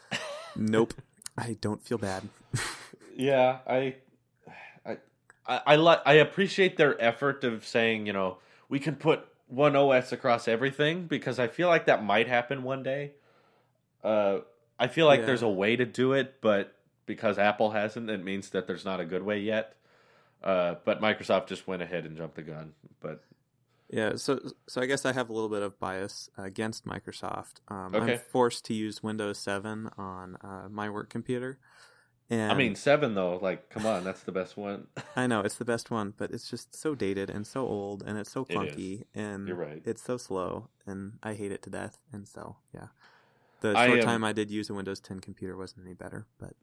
nope. I don't feel bad. Yeah, I I I I, li- I appreciate their effort of saying, you know, we can put one O S across everything because I feel like that might happen one day. Uh, I feel like Yeah. there's a way to do it, but because Apple hasn't, it means that there's not a good way yet. Uh, but Microsoft just went ahead and jumped the gun. But Yeah, so so I guess I have a little bit of bias against Microsoft. Um, Okay. I'm forced to use Windows seven on uh, my work computer. And I mean, seven though, like, come on, that's the best one. I know it's the best one, but it's just so dated and so old, and it's so It is. clunky, and You're right. it's so slow, and I hate it to death. And so, yeah, the I short am- time I did use a Windows ten computer wasn't any better. But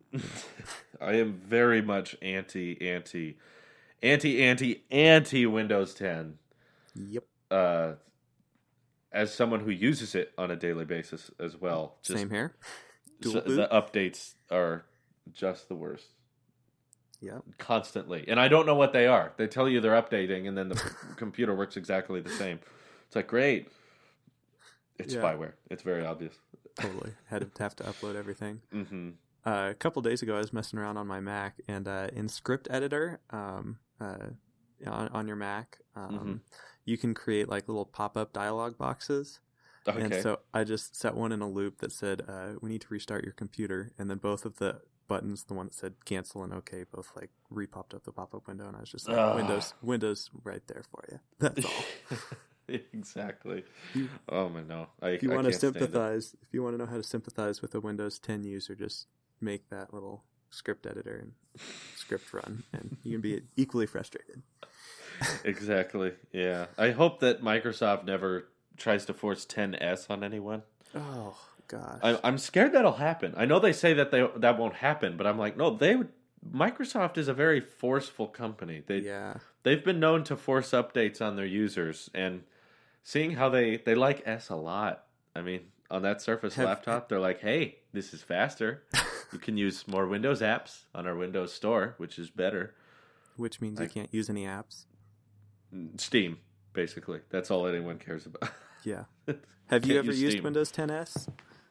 I am very much anti, anti, anti, anti, anti Windows ten. yep, Uh, as someone who uses it on a daily basis as well, just same here. so Dual boot. the updates are just the worst. Yep. Constantly, and I don't know what they are. They tell you they're updating, and then the computer works exactly the same. It's like, great. It's Yeah. spyware. It's very obvious. Totally had to have to upload everything. hmm Uh, a couple days ago, I was messing around on my Mac, and uh, in Script Editor, um, uh, on, on your Mac, um, Mhm. you can create like little pop-up dialog boxes. Okay. And so I just set one in a loop that said, uh, "We need to restart your computer," and then both of the buttons, the one that said "cancel" and "OK," both like re-popped up the pop-up window, and I was just like, Ah. "Windows, Windows, right there for you." That's all. Exactly. You- Oh my no! I, If you I want to can't stand it. sympathize, if you want to know how to sympathize with a Windows ten user, just make that little script editor and script run, and you can be equally frustrated. Exactly. Yeah. I hope that Microsoft never tries to force ten S on anyone. Oh gosh, I, I'm scared that'll happen. I know they say that they that won't happen, but I'm like, no. They would. Microsoft is a very forceful company. They yeah, they've been known to force updates on their users, and seeing how they they like S a lot. I mean, on that Surface Have- laptop, they're like, hey, this is faster. You can use more Windows apps on our Windows Store, which is better. which means Like- you can't use any apps. Steam, basically. That's all anyone cares about. Yeah. Have you Can't ever use used Steam. Windows ten S?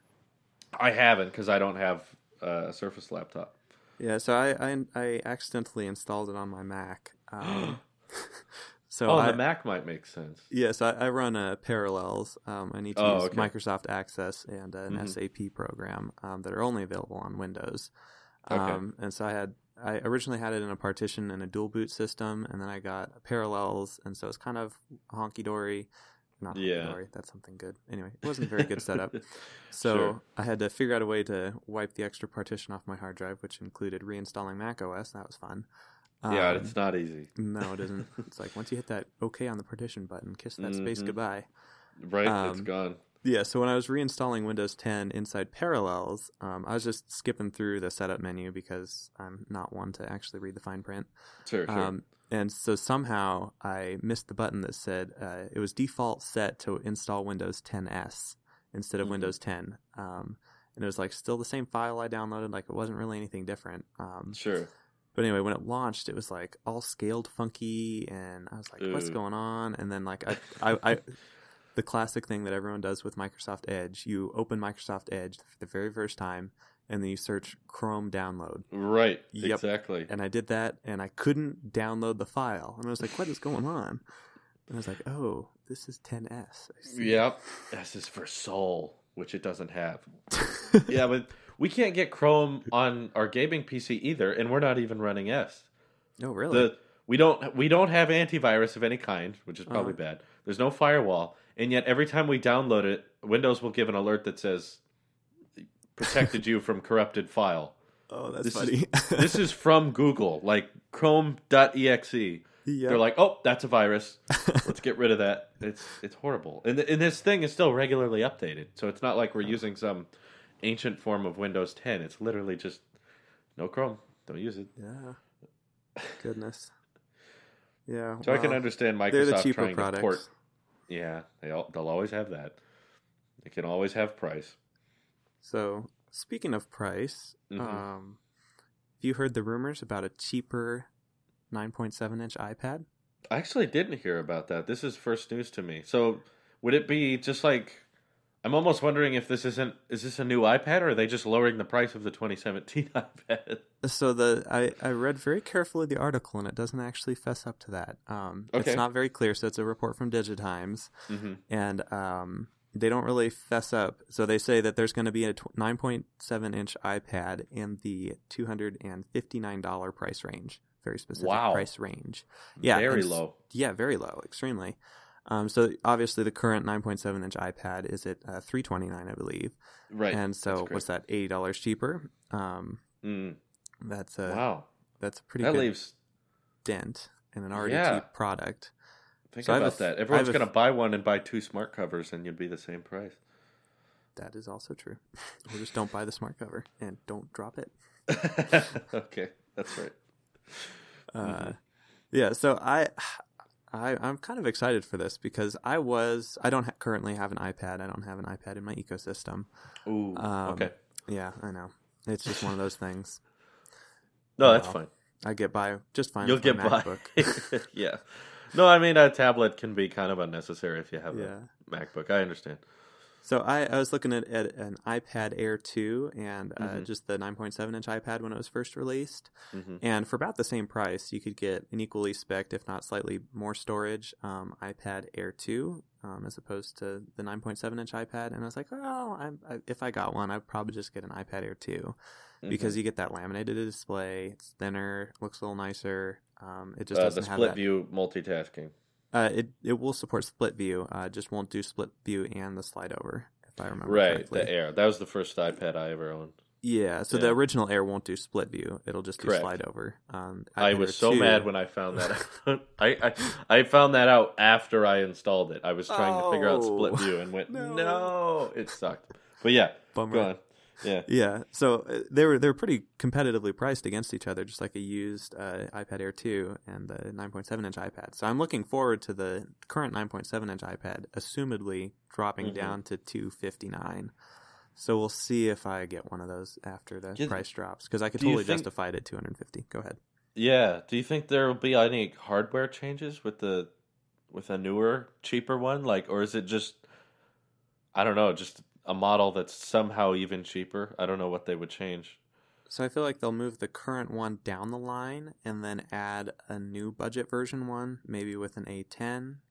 I haven't because I don't have uh, a Surface laptop. Yeah, so I, I I accidentally installed it on my Mac. Um, so oh, I, the Mac might make sense. yes, I, I run uh, Parallels. Um, I need to Oh, use okay. Microsoft Access and an Mhm. S A P program um, that are only available on Windows. Okay. Um, and so I had I originally had it in a partition in a dual boot system, and then I got Parallels, and so it's kind of honky dory. Not honky Yeah. dory. That's something good. Anyway, it wasn't a very good setup. So Sure. I had to figure out a way to wipe the extra partition off my hard drive, which included reinstalling macOS. That was fun. yeah, Um, it's not easy. no, it isn't. It's like once you hit that OK on the partition button, kiss that space Mhm. goodbye. Right? it's um, gone. Yeah, so when I was reinstalling Windows ten inside Parallels, um, I was just skipping through the setup menu because I'm not one to actually read the fine print. Sure, sure. Um, And so somehow I missed the button that said uh, it was default set to install Windows ten S instead of Mhm. Windows ten. Um, and it was like still the same file I downloaded. Like it wasn't really anything different. Um, Sure. But anyway, when it launched, it was like all scaled funky, and I was like, "What's Ooh. going on?" And then like I, I, I, the classic thing that everyone does with Microsoft Edge: you open Microsoft Edge for the very first time, and then you search Chrome download. Right. Yep. Exactly. And I did that, and I couldn't download the file, and I was like, "What is going on?" And I was like, "Oh, this is ten S." I see. Yep. S is for soul, which it doesn't have. Yeah, but we can't get Chrome on our gaming P C either, and we're not even running S. Oh, really? The we don't we don't have antivirus of any kind, which is probably Uh-huh. bad. There's no firewall, and yet every time we download it, Windows will give an alert that says protected you from corrupted file. Oh, that's This funny. is this is from Google, like chrome dot E X E. Yep. They're like, "Oh, that's a virus. Let's get rid of that." It's it's horrible. And and this thing is still regularly updated. So it's not like we're using some ancient form of Windows ten. It's literally just no Chrome. Don't use it. Yeah. Goodness. Yeah. So I can well, understand they're the Microsoft cheaper trying products. to port. Yeah, they all, they'll always have that. They can always have price. So, speaking of price, Mhm. um, have you heard the rumors about a cheaper nine point seven inch iPad? I actually didn't hear about that. This is first news to me. So would it be just like I'm almost wondering if this isn't is this a new iPad or are they just lowering the price of the twenty seventeen iPad? So the I, I read very carefully the article, and it doesn't actually fess up to that. Um, Okay. It's not very clear. So it's a report from Digitimes, Mm-hmm. and um, they don't really fess up. So they say that there's going to be a nine point seven inch iPad in the two hundred fifty-nine dollars price range. Very specific Wow. price range. Yeah, Very and s- low. Yeah, very low, extremely. Um, so obviously the current nine point seven inch iPad is at uh, three hundred twenty-nine dollars, I believe. Right. And so That's great. what's that? eighty dollars cheaper. Um, Mm. that's a Wow. that's a pretty That good leaves dent in an already Yeah. cheap product. think So I have about a- that. I Everyone's have a- gonna buy one and buy two smart covers and you'd be the same price. That is also true. Or just don't buy the smart cover and don't drop it. Okay, that's right. Uh, Mhm. Yeah, so I, I, I'm kind of excited for this because I was, I don't ha- currently have an iPad. I don't have an iPad in my ecosystem. Ooh. Um, okay. Yeah, I know. It's just one of those things. No, that's well, fine. I get by just fine You'll with my get by. MacBook. Yeah. No, I mean a tablet can be kind of unnecessary if you have Yeah. a MacBook. I understand. So I, I was looking at, at an iPad Air two and uh, Mhm. just the nine point seven inch iPad when it was first released. hmm And for about the same price, you could get an equally spec'd, if not slightly more storage, um, iPad Air two um, as opposed to the nine point seven inch iPad. And I was like, well, I'm, I, if I got one, I'd probably just get an iPad Air two because you get that laminated display. It's thinner, looks a little nicer. Um, it just uh, doesn't the have split that. view multitasking. Uh, it it will support split view. Uh, it just won't do split view and the slide over, if I remember Right, correctly. the Air. That was the first iPad I ever owned. Yeah, so Yeah. the original Air won't do split view. It'll just do Correct. slide over. Um, I iPad was Air so two mad when I found that out. I, I I found that out after I installed it. I was trying to figure out split Oh. view and went, No. no. It sucked. But yeah, Bummer. go on. Yeah. Yeah, so uh, they were they were pretty competitively priced against each other, just like a used uh, iPad Air two and the nine point seven inch iPad. So I'm looking forward to the current nine point seven inch iPad, assumedly dropping Mhm. down to two fifty-nine. So we'll see if I get one of those after the Yeah, price drops, because I could do you totally think- justify it at two hundred fifty. Go ahead. Yeah. Do you think there will be any hardware changes with the with a newer, cheaper one? Like, or is it just I don't know, just a model that's somehow even cheaper? I don't know what they would change. So I feel like they'll move the current one down the line and then add a new budget version one, maybe with an A ten,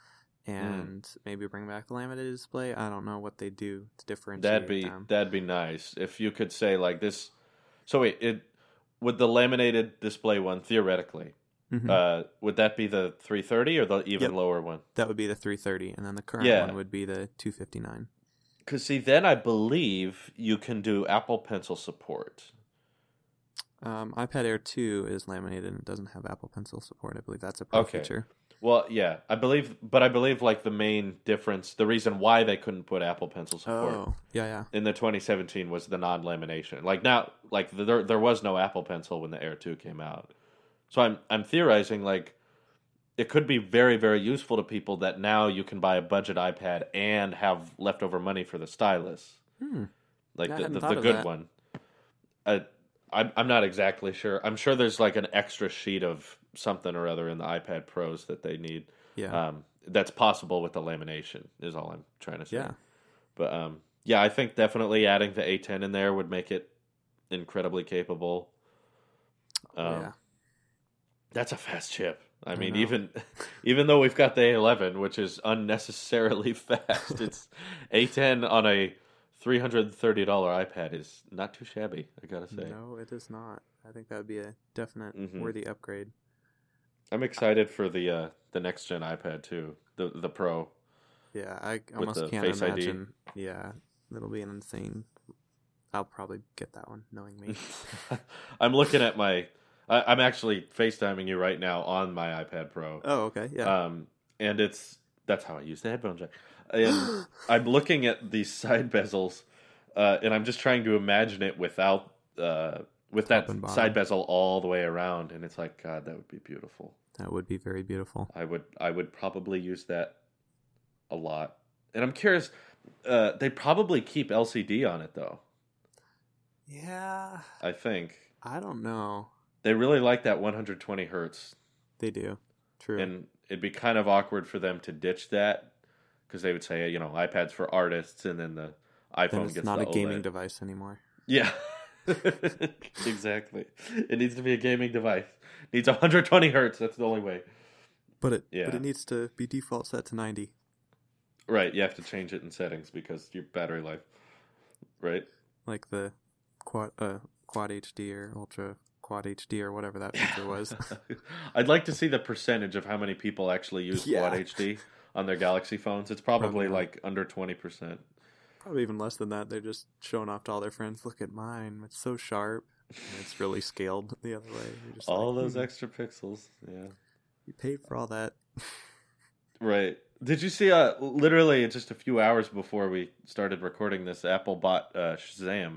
and maybe bring back the laminated display. I don't know what they do to differentiate That'd be them. that'd be nice if you could say like this. So wait, it would the laminated display one theoretically? Mhm. Uh, would that be the three thirty or the even Yep. lower one? That would be the three thirty, and then the current Yeah. one would be the two fifty-nine. Because see, then I believe you can do Apple Pencil support. Um, iPad Air two is laminated and it doesn't have Apple Pencil support. I believe that's a pro Okay. feature. Well, yeah, I believe, but I believe like the main difference, the reason why they couldn't put Apple Pencil support Oh, yeah, yeah. in the twenty seventeen was the non-lamination. Like now, like there there was no Apple Pencil when the Air two came out, So I'm I'm theorizing like it could be very very useful to people that now you can buy a budget iPad and have leftover money for the stylus, Hmm. like I the hadn't the, thought the of good that. one. Uh, I'm I'm not exactly sure. I'm sure there's like an extra sheet of something or other in the iPad Pros that they need. Yeah. Um, that's possible with the lamination. Is all I'm trying to say. Yeah. But um, yeah, I think definitely adding the A ten in there would make it incredibly capable. Um, Oh, yeah. That's a fast chip. I, I mean, know. even even though we've got the A eleven, which is unnecessarily fast, it's A ten on a three hundred thirty dollars iPad is not too shabby, I gotta say. No, it is not. I think that would be a definite Mhm. worthy upgrade. I'm excited for the uh, the next gen iPad too, the the Pro. Yeah, I almost the can't Face I D. imagine. Yeah, it'll be an insane. I'll probably get that one, knowing me. I'm looking at my. I, I'm actually FaceTiming you right now on my iPad Pro. Oh, okay, yeah. Um, and it's that's how I use the headphone jack. And I'm looking at these side bezels, uh, and I'm just trying to imagine it without uh, with that Top and bottom. side bezel all the way around, and it's like, God, that would be beautiful. That would be very beautiful. I would I would probably use that a lot. And I'm curious, uh, they probably keep L C D on it though. Yeah, I think I don't know. they really like that one hundred twenty hertz, They do. True. and it'd be kind of awkward for them to ditch that because they would say, you know, iPads for artists, and then the iPhone then it's gets not the a gaming O L E D. device anymore. Yeah, exactly. It needs to be a gaming device. It needs one hundred twenty hertz. That's the only way. But it Yeah. but it needs to be default set to ninety. Right, you have to change it in settings because your battery life. Right. Like the quad uh quad H D or ultra quad H D or whatever that feature was. I'd like to see the percentage of how many people actually use Yeah. Quad H D on their Galaxy phones. It's probably, Probably not. like under twenty percent. Probably even less than that. They're just showing off to all their friends. Look at mine. It's so sharp. And it's really scaled the other way. You're just All like, those "Hmm, extra pixels. Yeah. you paid for all that. Right. Did you see, uh, literally just a few hours before we started recording this, Apple bought uh, Shazam.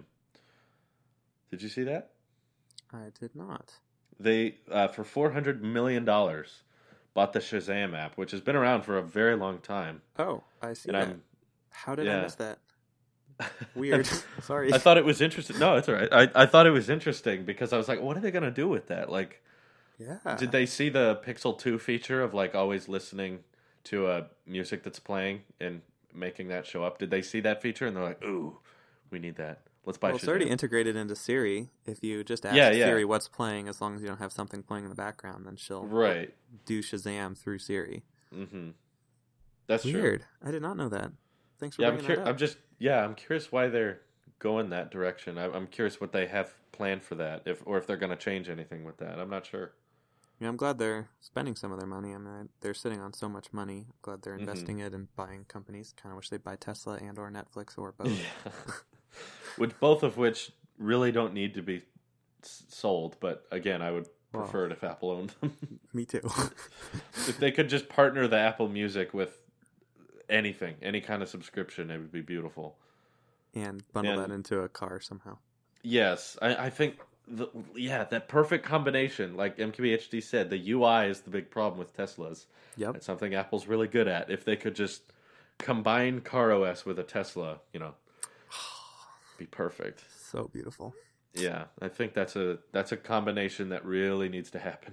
Did you see that? I did not. They, uh, for four hundred million dollars, bought the Shazam app, which has been around for a very long time. Oh, I see And that. I'm How did yeah. I miss that? Weird. Sorry. I thought it was interesting. No, it's all right. I, I thought it was interesting because I was like, what are they going to do with that? Like, Yeah. did they see the Pixel two feature of like always listening to uh, music that's playing and making that show up? Did they see that feature and they're like, ooh, we need that. Let's buy Well, it's Shazam. already integrated into Siri. If you just ask Yeah, yeah. Siri what's playing, as long as you don't have something playing in the background, then she'll Right. do Shazam through Siri. Mm-hmm. That's true. Weird. I did not know that. Thanks for Yeah, I'm, bringing cur- that up. I'm just yeah, I'm curious why they're going that direction. I- I'm curious what they have planned for that, if or if they're going to change anything with that. I'm not sure. Yeah, I'm glad they're spending some of their money. I mean, they're sitting on so much money. I'm glad they're Mhm. investing it in buying companies. Kind of wish they'd buy Tesla and or Netflix or both. Which both of which really don't need to be s- sold, but again, I would Wow. prefer it if Apple owned them. Me too. If they could just partner the Apple Music with anything, any kind of subscription, it would be beautiful. and bundle And- that into a car somehow. Yes, I, I think the yeah that perfect combination, like M K B H D said, the U I is the big problem with Teslas. Yep. It's something Apple's really good at. If they could just combine CarOS with a Tesla, you know, be perfect. So beautiful. Yeah, I think that's a that's a combination that really needs to happen.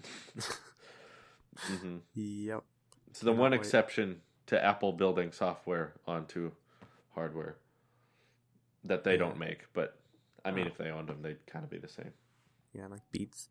hmm Yep. It's the Cannot one wait. exception to Apple building software onto hardware that they Yeah. don't make. But I mean, Oh. if they owned them, they'd kind of be the same. Yeah, like Beats.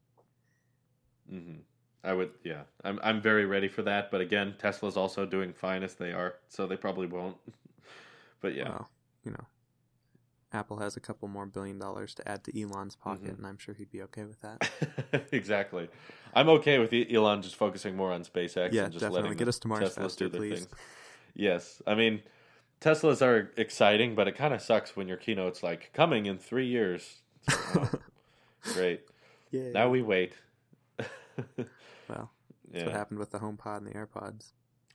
hmm I would, yeah. I'm I'm very ready for that. But again, Tesla's also doing fine as they are, so they probably won't. But yeah, Well, you know, Apple has a couple more billion dollars to add to Elon's pocket, Mhm. and I'm sure he'd be okay with that. exactly. I'm okay with E- Elon just focusing more on SpaceX Yeah, and just definitely. letting Get the us to Mars Teslas faster, do their please. things. Yes, I mean, Teslas are exciting, but it kind of sucks when your keynote's like coming in three years. So, oh, great. Yeah. Now we wait. Well, that's what Yeah, happened with the HomePod and the AirPods.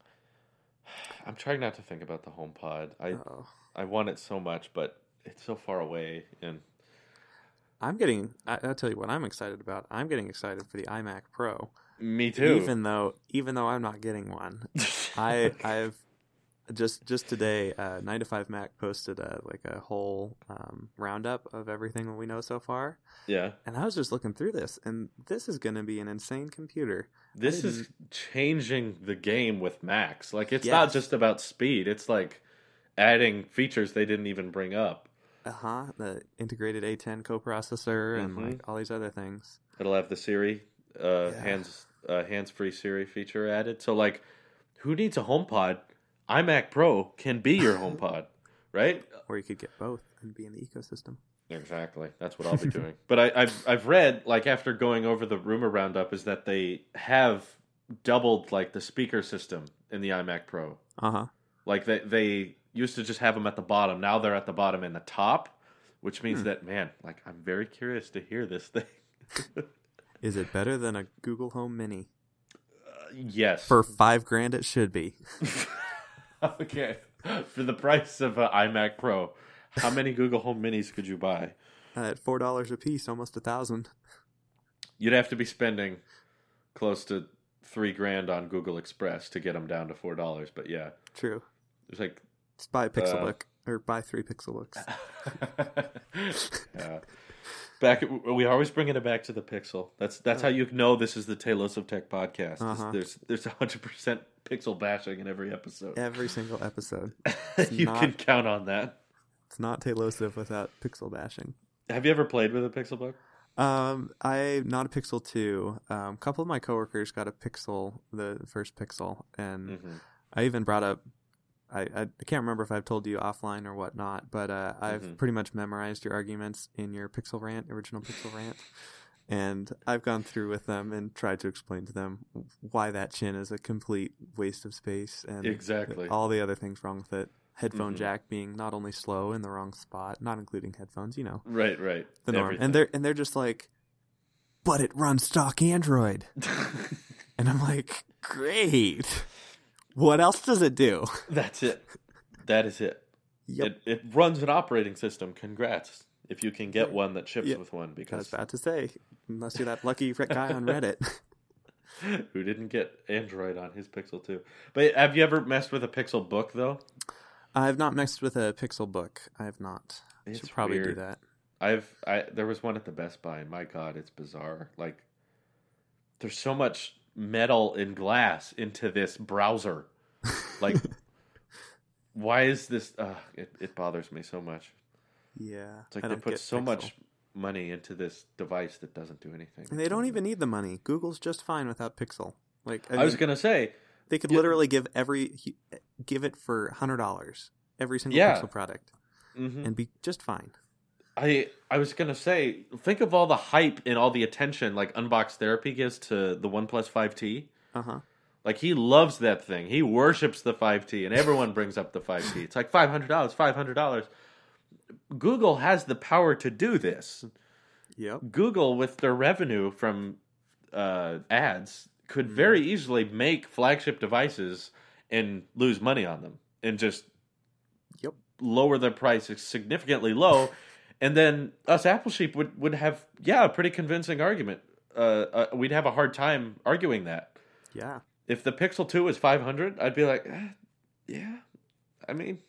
I'm trying not to think about the HomePod. I Oh, I want it so much, but it's so far away, and I'm getting. I, I'll tell you what I'm excited about. I'm getting excited for the iMac Pro. Me too. Even though, even though I'm not getting one, I I've just just today. Uh, Nine to Five Mac posted a like a whole um, roundup of everything that we know so far. Yeah. And I was just looking through this, and this is going to be an insane computer. This is changing the game with Macs. Like, it's Yes. not just about speed. It's like adding features they didn't even bring up. Uh huh. The integrated A ten coprocessor and Mhm. like all these other things. It'll have the Siri uh, Yeah. hands uh, hands-free Siri feature added. So, like, who needs a HomePod? iMac Pro can be your HomePod, right? Or you could get both and be in the ecosystem. Exactly. That's what I'll be doing. But I, I've I've read, like, after going over the rumor roundup, is that they have doubled like the speaker system in the iMac Pro. Uh huh. Like they they used to just have them at the bottom. Now they're at the bottom and the top, which means Hmm. that, man, like, I'm very curious to hear this thing. Is it better than a Google Home Mini? Uh, yes. For five grand, it should be. Okay. For the price of an iMac Pro, how many Google Home Minis could you buy? At four dollars a piece, almost a thousand. You'd have to be spending close to three grand on Google Express to get them down to four dollars. But yeah, True. it's like Just buy a Pixelbook Uh, or buy three Pixelbooks. yeah. Back, we always bringing it back to the Pixel. That's that's how you know this is the Talos of Tech podcast. is Uh-huh. There's there's a hundred percent Pixel bashing in every episode. Every single episode. you not- can count on that. It's not Tailosive without pixel bashing. Have you ever played with a Pixelbook? Um, I not a Pixel two. Um, a couple of my coworkers got a Pixel, the first Pixel, and Mm-hmm. I even brought up. I, I I can't remember if I've told you offline or whatnot, but uh, I've Mhm. pretty much memorized your arguments in your Pixel rant, original Pixel rant, and I've gone through with them and tried to explain to them why that chin is a complete waste of space and Exactly. all the other things wrong with it. Headphone Mhm. jack being not only slow in the wrong spot, not including headphones, you know, Right, right. the norm. Everything. And they're and they're just like, but it runs stock Android, and I'm like, great. What else does it do? That's it. That is it. Yep. It it runs an operating system. Congrats if you can get Yeah. one that ships Yeah. with one. I was Because about to say, unless you're that lucky guy on Reddit. who didn't get Android on his Pixel two? But have you ever messed with a Pixel book though? I've not mixed with a Pixel book. I have not. I It's should probably do weird. that. I've I there was one at the Best Buy, and my God, it's bizarre. Like, there's so much metal and glass into this browser. Like, why is this? Uh, it it bothers me so much. Yeah. It's like I they don't put get so Pixel. much money into this device that doesn't do anything. And they don't even need the money. Google's just fine without Pixel. Like I, I, was mean, gonna say, they could yeah. literally give every give it for hundred dollars every single Yeah. Pixel product mhm. and be just fine. I I was gonna say, think of all the hype and all the attention like Unbox Therapy gives to the OnePlus five T. Uh huh. Like, he loves that thing. He worships the five T, and everyone brings up the five T. It's like five hundred dollars, five hundred dollars. Google has the power to do this. Yep. Google, with their revenue from uh, ads, could very easily make flagship devices and lose money on them and just Yep. lower their price significantly low. And then us Apple Sheep would, would have, yeah, a pretty convincing argument. Uh, uh, we'd have a hard time arguing that. Yeah. If the Pixel two was five hundred, I'd be like, eh, yeah. I mean,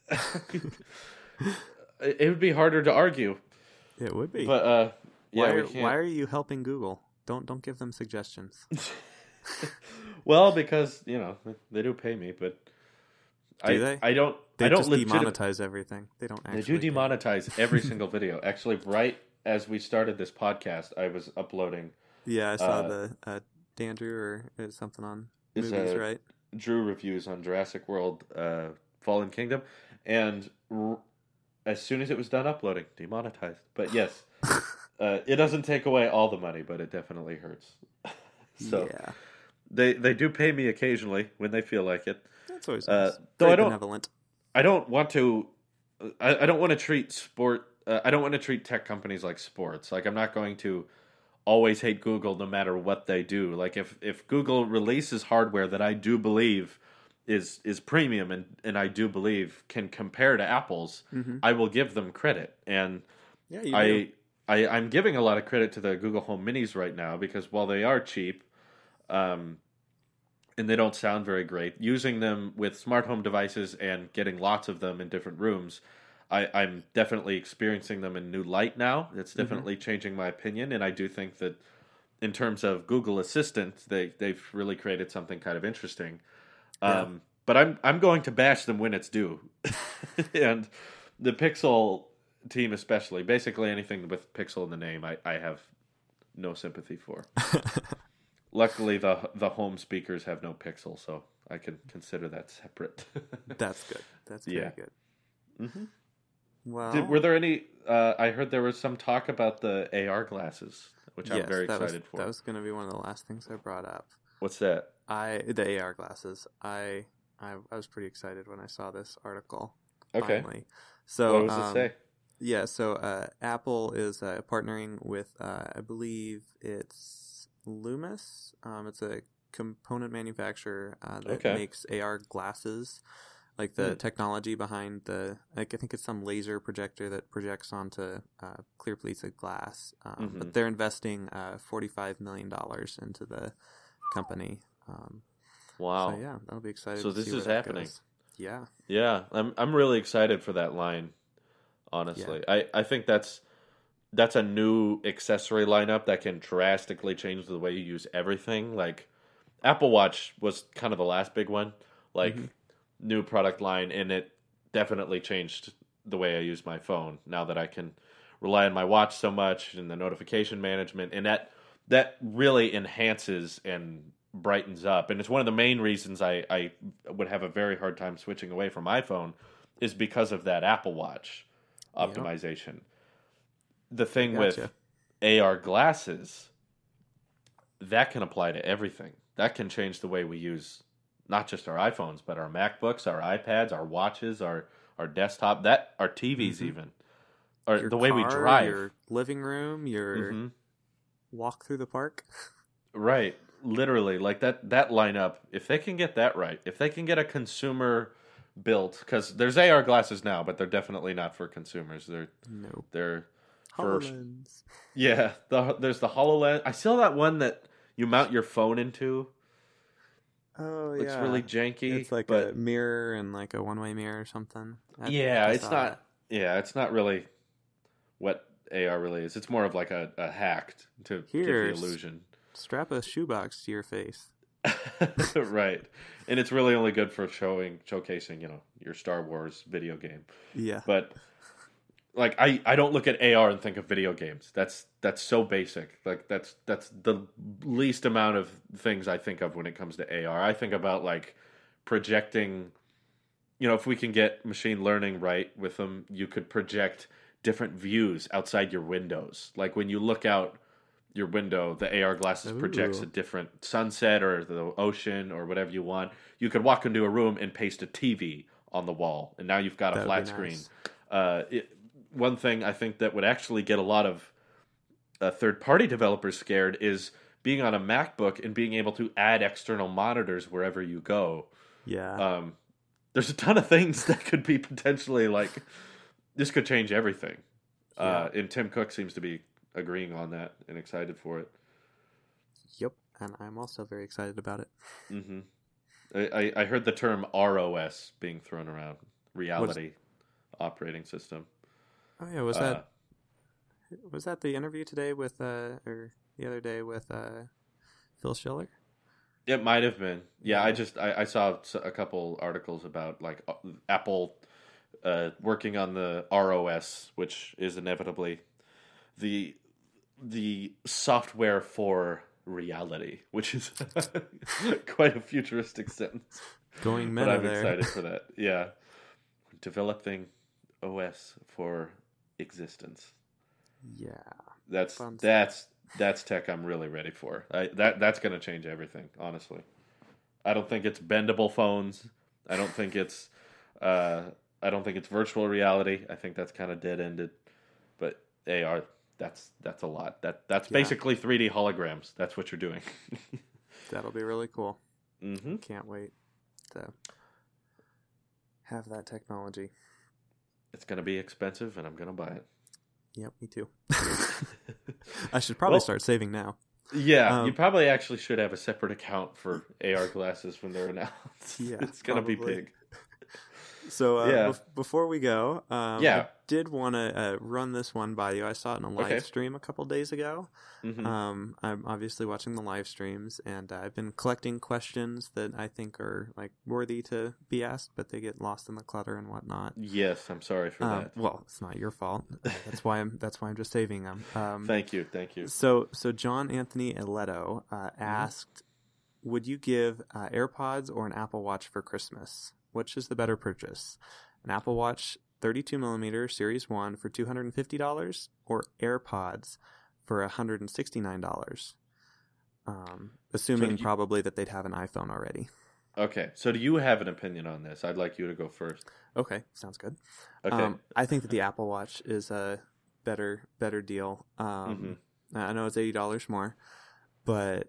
it would be harder to argue. It would be. But uh, yeah, why, we are, can't. why are you helping Google? Don't don't give them suggestions. Well, because you know they do pay me, but Do I they? I don't They I don't just legit- demonetize everything. They don't They actually. do demonetize every single video. Actually, right as we started this podcast, I was uploading Yeah, I saw uh, the uh, Dandrew or uh, something on It's movies, a- right? Drew reviews on Jurassic World: uh, Fallen Kingdom, and r- as soon as it was done uploading, demonetized. But yes, uh, it doesn't take away all the money, but it definitely hurts. so yeah, they they do pay me occasionally when they feel like it. that's always Uh, nice. though Very I don't- benevolent. I don't want to. I, I don't want to treat sport. Uh, I don't want to treat tech companies like sports. Like, I'm not going to always hate Google no matter what they do. Like, if if Google releases hardware that I do believe is is premium and and I do believe can compare to Apple's, Mm-hmm. I will give them credit. And Yeah, you do. I I, I'm giving a lot of credit to the Google Home Minis right now because while they are cheap, um, and they don't sound very great, using them with smart home devices and getting lots of them in different rooms, I, I'm definitely experiencing them in new light now. It's definitely mm-hmm. changing my opinion, and I do think that in terms of Google Assistant, they they've really created something kind of interesting. Yeah. Um, but I'm I'm going to bash them when it's due, and the Pixel team especially, basically anything with Pixel in the name, I, I have no sympathy for. Luckily, the the home speakers have no Pixel, so I can consider that separate. That's good. That's very yeah. good. Mm-hmm. Well, Did, were there any? Uh, I heard there was some talk about the A R glasses, which yes, I'm very that excited was, for. That was going to be one of the last things I brought up. What's that? I the A R glasses. I I, I was pretty excited when I saw this article. Okay. Finally. So what does um, it say? Yeah. So uh, Apple is uh, partnering with, uh, I believe it's Loomis. Um, it's a component manufacturer uh, that okay. makes A R glasses. Like the mm. technology behind the, like I think it's some laser projector that projects onto uh, clear plates of glass. Um, mm-hmm. But they're investing uh, forty-five million dollars into the company. Um, wow. So yeah, that'll be exciting. So to this see is where happening. That goes. Yeah. Yeah, I'm I'm really excited for that line. Honestly, yeah. I, I think that's that's a new accessory lineup that can drastically change the way you use everything. Like Apple Watch was kind of the last big one. Like. Mm-hmm. New product line, and it definitely changed the way I use my phone now that I can rely on my watch so much and the notification management, and that that really enhances and brightens up. And it's one of the main reasons I, I would have a very hard time switching away from iPhone is because of that Apple Watch optimization. Yep. The thing gotcha. With A R glasses, that can apply to everything. That can change the way we use not just our iPhones, but our MacBooks, our iPads, our watches, our, our desktop, that our T Vs mm-hmm. even, or your the way car, we drive, your living room, your mm-hmm. walk through the park. Right, literally, like that that lineup. If they can get that right, if they can get a consumer built, because there's A R glasses now, but they're definitely not for consumers. They're no, they're for HoloLens. Yeah, the, there's the HoloLens. I saw that one that you mount your phone into. Oh, looks yeah. really janky. It's like but, a mirror and like a one-way mirror or something. I, yeah, I it's not. That. Yeah, it's not really what A R really is. It's more of like a, a hack to Here, give the illusion. Strap a shoebox to your face. Right, and it's really only good for showing, showcasing, you know, your Star Wars video game. Yeah, but. Like I, I don't look at A R and think of video games. That's that's so basic. Like that's that's the least amount of things I think of when it comes to A R. I think about like projecting, you know, if we can get machine learning right with them, you could project different views outside your windows. Like when you look out your window, the A R glasses Ooh. projects a different sunset or the ocean or whatever you want. You could walk into a room and paste a T V on the wall, and now you've got a That'd flat nice. screen. Uh, it, One thing I think that would actually get a lot of uh, third-party developers scared is being on a MacBook and being able to add external monitors wherever you go. Yeah. Um, there's a ton of things that could be potentially like, this could change everything. Yeah. Uh, and Tim Cook seems to be agreeing on that and excited for it. Yep, and I'm also very excited about it. Mm-hmm. I, I heard the term R O S being thrown around, reality operating system. Oh yeah, was that uh, was that the interview today with uh or the other day with uh Phil Schiller? It might have been. Yeah, I just I, I saw a couple articles about like Apple uh, working on the R O S, which is inevitably the the software for reality, which is quite a futuristic sentence. Going meta but I'm there. excited for that. Yeah, developing O S for existence. Yeah, that's Fun that's stuff. That's tech I'm really ready for. I, that that's going to change everything. Honestly, I don't think it's bendable phones. I don't think it's uh, I don't think it's virtual reality. I think that's kind of dead ended. But A R, that's that's a lot. That that's yeah. basically three D holograms. That's what you're doing. That'll be really cool. Mm-hmm. Can't wait to have that technology. It's going to be expensive, and I'm going to buy it. Yep, me too. I should probably Well, start saving now. Yeah, Um, you probably actually should have a separate account for A R glasses when they're announced. Yeah, It's going to be probably. big. So uh, Yeah. bef- before we go, um, Yeah. I did want to uh, run this one by you. I saw it in a live Okay. stream a couple days ago. Mhm. Um, I'm obviously watching the live streams, and uh, I've been collecting questions that I think are like worthy to be asked, but they get lost in the clutter and whatnot. Yes, I'm sorry for Um, that. well, it's not your fault. Uh, that's why I'm. That's why I'm just saving them. Um, Thank you, thank you. So, so John Anthony Aleto uh, Mm-hmm. asked, "Would you give uh, AirPods or an Apple Watch for Christmas? Which is the better purchase? An Apple Watch thirty-two millimeter Series One for two hundred and fifty dollars, or AirPods for one hundred and sixty-nine dollars? Um, assuming you- probably that they'd have an iPhone already." Okay, so do you have an opinion on this? I'd like you to go first. Okay, sounds good. Okay. Um, I think that the Apple Watch is a better better deal. Um, I know it's eighty dollars more, but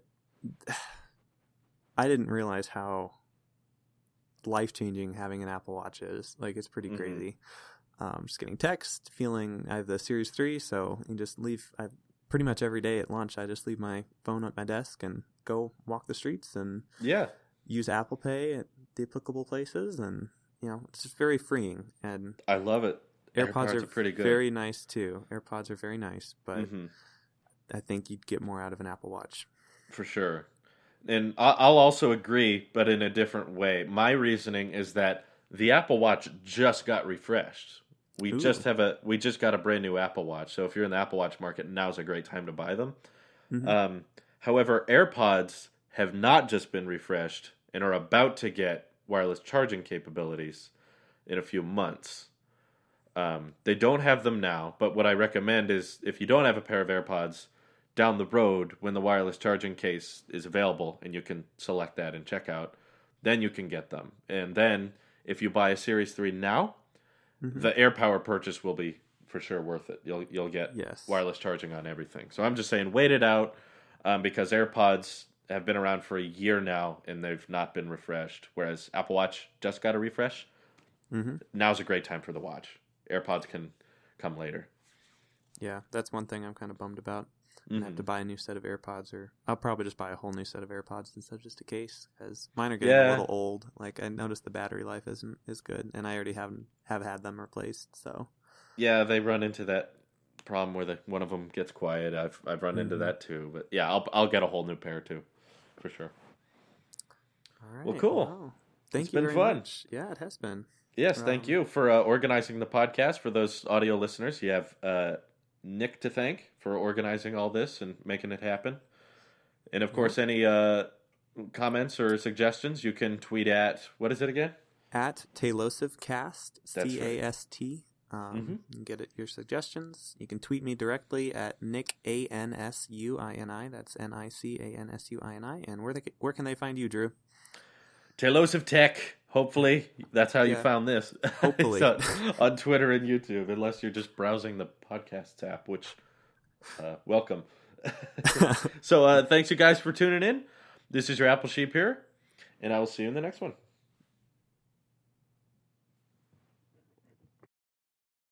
I didn't realize how life changing having an Apple Watch is. Like, it's pretty Mhm. crazy. Um, just getting text, feeling I have the Series three, so you just leave. I pretty much every day at lunch, I just leave my phone at my desk and go walk the streets and Yeah, use Apple Pay at the applicable places, and you know, it's just very freeing. And I love it. AirPods, are, pretty good. very nice too. AirPods are very nice, but Mhm. I think you'd get more out of an Apple Watch. For sure. And I- I'll also agree, but in a different way. My reasoning is that the Apple Watch just got refreshed. We Ooh. just have a we just got a brand new Apple Watch. So if you're in the Apple Watch market, now's a great time to buy them. Mhm. Um, however, AirPods have not just been refreshed and are about to get wireless charging capabilities in a few months. Um, they don't have them now, but what I recommend is if you don't have a pair of AirPods, down the road when the wireless charging case is available and you can select that in checkout, then you can get them. And then if you buy a Series three now, Mhm. the AirPower purchase will be for sure worth it. You'll you'll get Yes. wireless charging on everything. So I'm just saying wait it out um, because AirPods have been around for a year now and they've not been refreshed, whereas Apple Watch just got a refresh. Mm-hmm. Now's a great time for the watch. AirPods can come later. Yeah, that's one thing I'm kind of bummed about. I have Mhm. to buy a new set of AirPods, or I'll probably just buy a whole new set of AirPods instead of just a case, because mine are getting Yeah. a little old. Like, I noticed the battery life isn't as good, and I already have have had them replaced. So Yeah, they run into that problem where the, one of them gets quiet. I've I've run into Mhm. that too. But yeah, I'll I'll get a whole new pair too, for sure. all right, Well, cool. wow. Thank It's you been very fun. much. Yeah, it has been. Yes, thank Um, you for uh, organizing the podcast. For those audio listeners, you have uh, Nick to thank for organizing all this and making it happen. And of course, any uh, comments or suggestions, you can tweet at what is it again? At Tailosivcast, That's C A S T. Um, Mhm. You can get it, your suggestions. You can tweet me directly at Nick A N S U I N I. That's N I C A N S U I N I. And where they where can they find you, Drew? Talos of Tech. Hopefully, that's how you Yeah. found this. Hopefully. So, on Twitter and YouTube, unless you're just browsing the podcasts app, which, uh, welcome. So, uh, thanks you guys for tuning in. This is your Apple Sheep here, and I will see you in the next one.